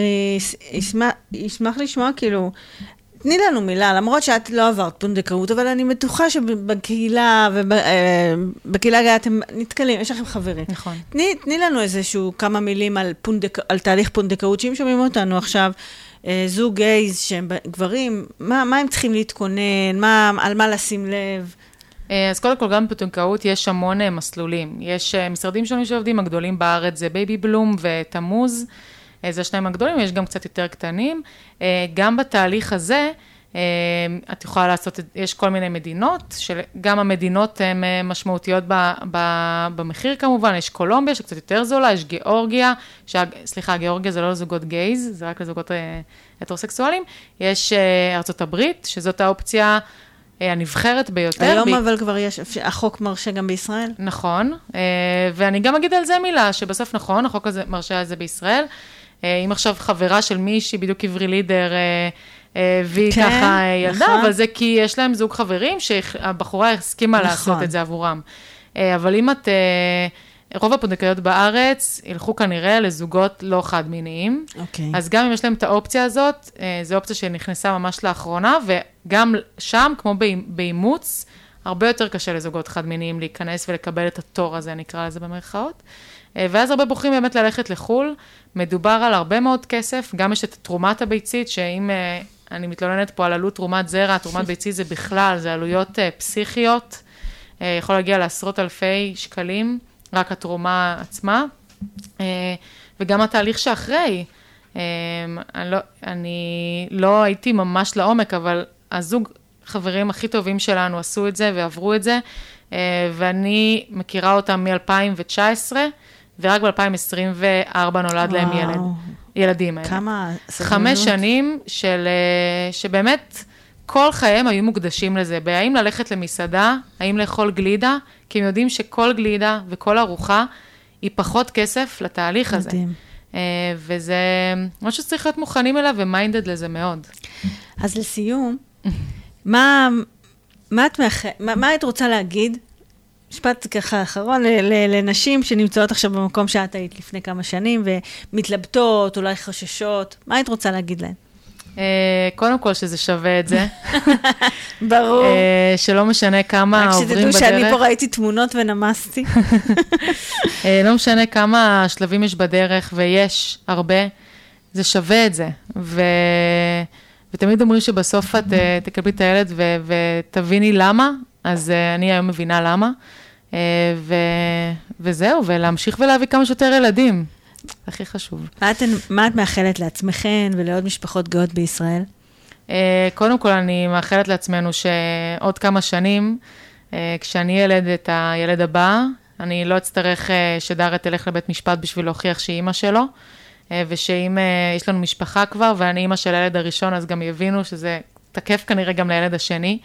אשמח לשמוע, כאילו, תני לנו מילה, למרות שאת לא עברת פונדקאות, אבל אני בטוחה שבקהילה, ובקהילה אתם נתקלים, יש לכם חברים. נכון. תני, תני לנו איזשהו כמה מילים על, פונדק, על תהליך פונדקאות, שאם שומעים אותנו עכשיו, זוג גייז שהם גברים, מה, מה הם צריכים להתכונן, מה, על מה לשים לב? אז קודם כל, גם בפונדקאות יש המון מסלולים. יש משרדים שונים שעובדים, הגדולים בארץ זה בייבי בלום ותמוז, זה שניים הגדולים, יש גם קצת יותר קטנים. גם בתהליך הזה, את יכולה לעשות, יש כל מיני מדינות, שגם המדינות הן משמעותיות ב, ב, במחיר כמובן, יש קולומביה שקצת יותר זולה, יש גיאורגיה, שה, סליחה, גיאורגיה זה לא לזוגות גייז, זה רק לזוגות הטרוסקסואלים, יש ארצות הברית, שזאת האופציה הנבחרת ביותר. היום ב... אבל כבר יש, החוק מרשה גם בישראל? נכון, ואני גם אגיד על זה מילה, שבסוף נכון, החוק הזה מרשה על זה בישראל, אם עכשיו חברה של מישהי, בדיוק עברי לידר, והיא כן, ככה ילדה, נכון. אבל זה כי יש להם זוג חברים, שהבחורה הסכימה נכון. לעשות את זה עבורם. אבל אם את, רוב הפונדקאיות בארץ, ילכו כנראה לזוגות לא חד-מיניים, אוקיי. אז גם אם יש להם את האופציה הזאת, זו אופציה שנכנסה ממש לאחרונה, וגם שם, כמו באימוץ, הרבה יותר קשה לזוגות חד-מיניים להיכנס ולקבל את התור הזה, נקרא לזה במרכאות. ואז הרבה בוחרים באמת ללכת לחול, מדובר על הרבה מאוד כסף, גם יש את תרומת הביצית, שאם אני מתלוננת פה על עלות תרומת זרע, תרומת ביצית זה בכלל, זה עלויות פסיכיות, יכול להגיע לעשרות אלפי שקלים, רק התרומה עצמה, וגם התהליך שאחרי, אני לא, אני לא הייתי ממש לעומק, אבל הזוג חברים הכי טובים שלנו עשו את זה ועברו את זה, ואני מכירה אותם מ-אלפיים תשע עשרה, ורק ב-אלפיים עשרים וארבע נולד וואו. להם ילד, ילדים האלה. כמה סבלנות? חמש שנים של, שבאמת כל חייהם היו מוקדשים לזה, בהאם ללכת למסעדה, האם לאכול גלידה, כי הם יודעים שכל גלידה וכל ארוחה היא פחות כסף לתהליך הזה. מדהים. וזה משהו שצריך להיות מוכנים אליו ומיינדד לזה מאוד. אז לסיום, מה, מה, את מאח... מה, מה את רוצה להגיד? משפט ככה אחרון, לנשים שנמצאות עכשיו במקום שאת היית לפני כמה שנים, ומתלבטות, אולי חוששות, מה היית רוצה להגיד להן? קודם כל שזה שווה את זה. ברור. שלא משנה כמה עוברים בדרך. רק שתדעו שאני פה ראיתי תמונות ונמסתי. לא משנה כמה שלבים יש בדרך, ויש הרבה, זה שווה את זה. ותמיד אומרים שבסוף את תקבלי את הילד ותביני למה, אז אני היום מבינה למה, ו... וזהו, ולהמשיך ולהביא כמה שיותר ילדים, הכי חשוב. מה את, מה את מאחלת לעצמכן ולעוד משפחות גאות בישראל? קודם כל, אני מאחלת לעצמנו שעוד כמה שנים, כשאני ילד את הילד הבא, אני לא אצטרך שדרה תלך לבית משפט בשביל להוכיח שהיא אמא שלו, ושאם יש לנו משפחה כבר, ואני אמא של הילד הראשון, אז גם יבינו שזה תקף כנראה גם לילד השני,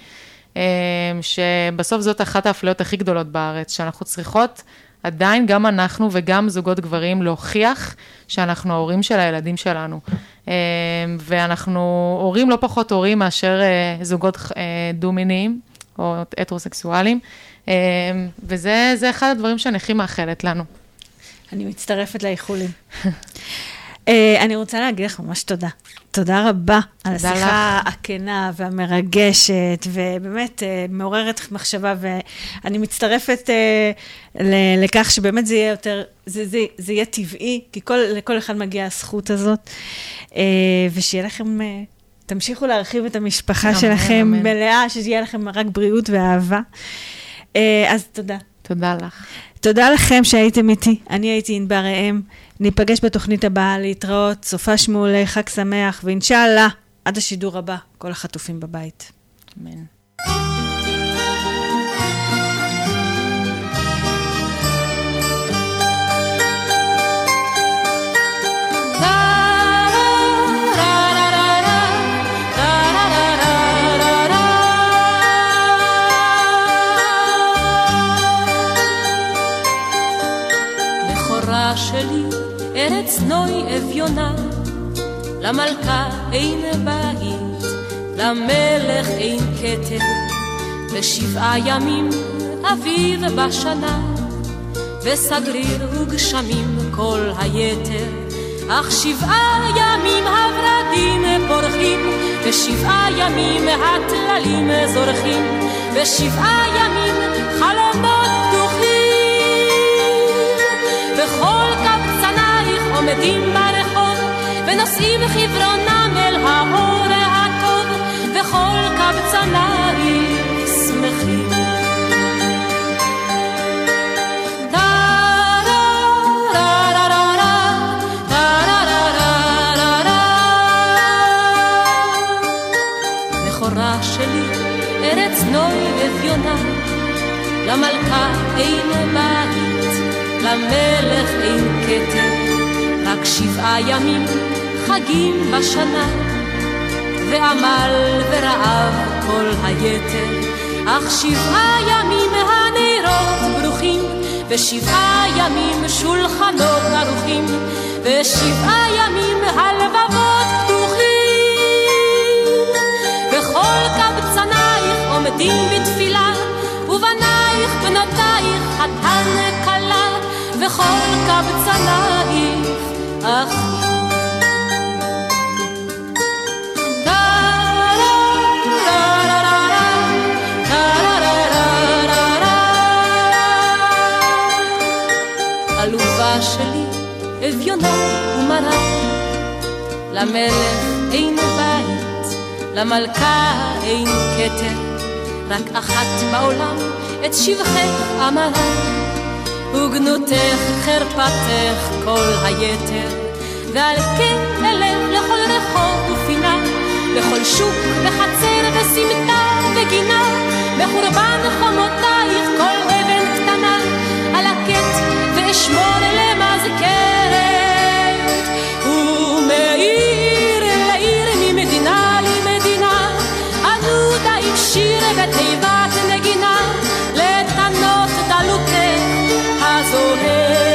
שבסוף זאת אחת האפליות הכי גדולות בארץ, שאנחנו צריכות עדיין גם אנחנו וגם זוגות גברים להוכיח שאנחנו ההורים של הילדים שלנו. ואנחנו הורים לא פחות הורים מאשר זוגות דו-מיניים או הטרוסקסואלים, וזה זה אחד הדברים שאני הכי מאחלת לנו. אני מצטרפת לאיחולים. אני רוצה להגיד לך ממש תודה. תודה רבה על השיחה הכנה והמרגשת, ובאמת מעוררת מחשבה, ואני מצטרפת לכך שבאמת זה יהיה יותר, זה, זה, זה יהיה טבעי, כי כל, לכל אחד מגיעה הזכות הזאת, ושיהיה לכם, תמשיכו להרחיב את המשפחה אמן, שלכם אמן. מלאה, שיהיה לכם רק בריאות ואהבה. אז תודה. תודה לך. תודה לכם שהייתם איתי, אני הייתי ענבר ראם, ניפגש בתוכנית הבאה, להתראות, סופה שמעולה, חג שמח, ואינשאללה, עד השידור הבא, כל החטופים בבית. אמן. שלי ארץ נוי אביונה, למלכה אין בית, למלך אין כתר, בשבעה ימים אביב בשנה, וסגריר וגשמים כל היתר, אך שבעה ימים הורדים פורחים, ושבעה ימים הטללים זורחים, ושבעה ימים חלומות פתוחים, וכל קבצנייך עומדים ברחוב, ונושאים חברונם אל האור הטוב, וכל קבצנייך שמחים. שלי ארץ נוי אביונה, למלכה אין בית, למלך אין כתר, רק שבעה ימים חגים בשנה, ועמל ורעב כל היתר, אך שבעה ימים הנרות ברוכים, ושבעה ימים שולחנות ערוכים, ושבעה ימים הלבבות פתוחים, וכל קבצנייך עומדים בתפילה, ובנייך בנותייך חתן כלה, וכל קבצנייך אחים. אלובה שלי אביונה ומרה, למלך אין בית, למלכה אין כתר, רק אחת בעולם את שבחך אמרה, וגנותך חרפתך כל היתר, ועל כן אלך לכל רחוב ופינה, לכל שוק וחצר וסמטה וגינה, בחורבן חומותייך כל אבן קטנה, על הקט ואשמור למזכרת, ומעיר לעיר ממדינה למדינה, ענודה עם שיר ותיבת נגינה, לתנות דלותך הזוהרת.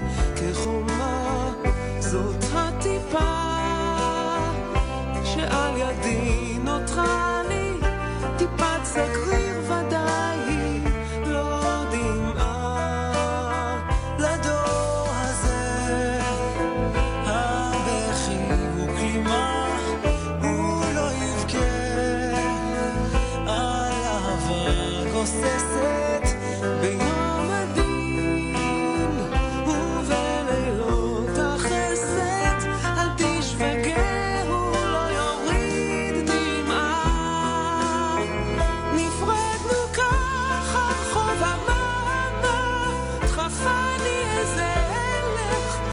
זאת הטיפה שעל ידין אותך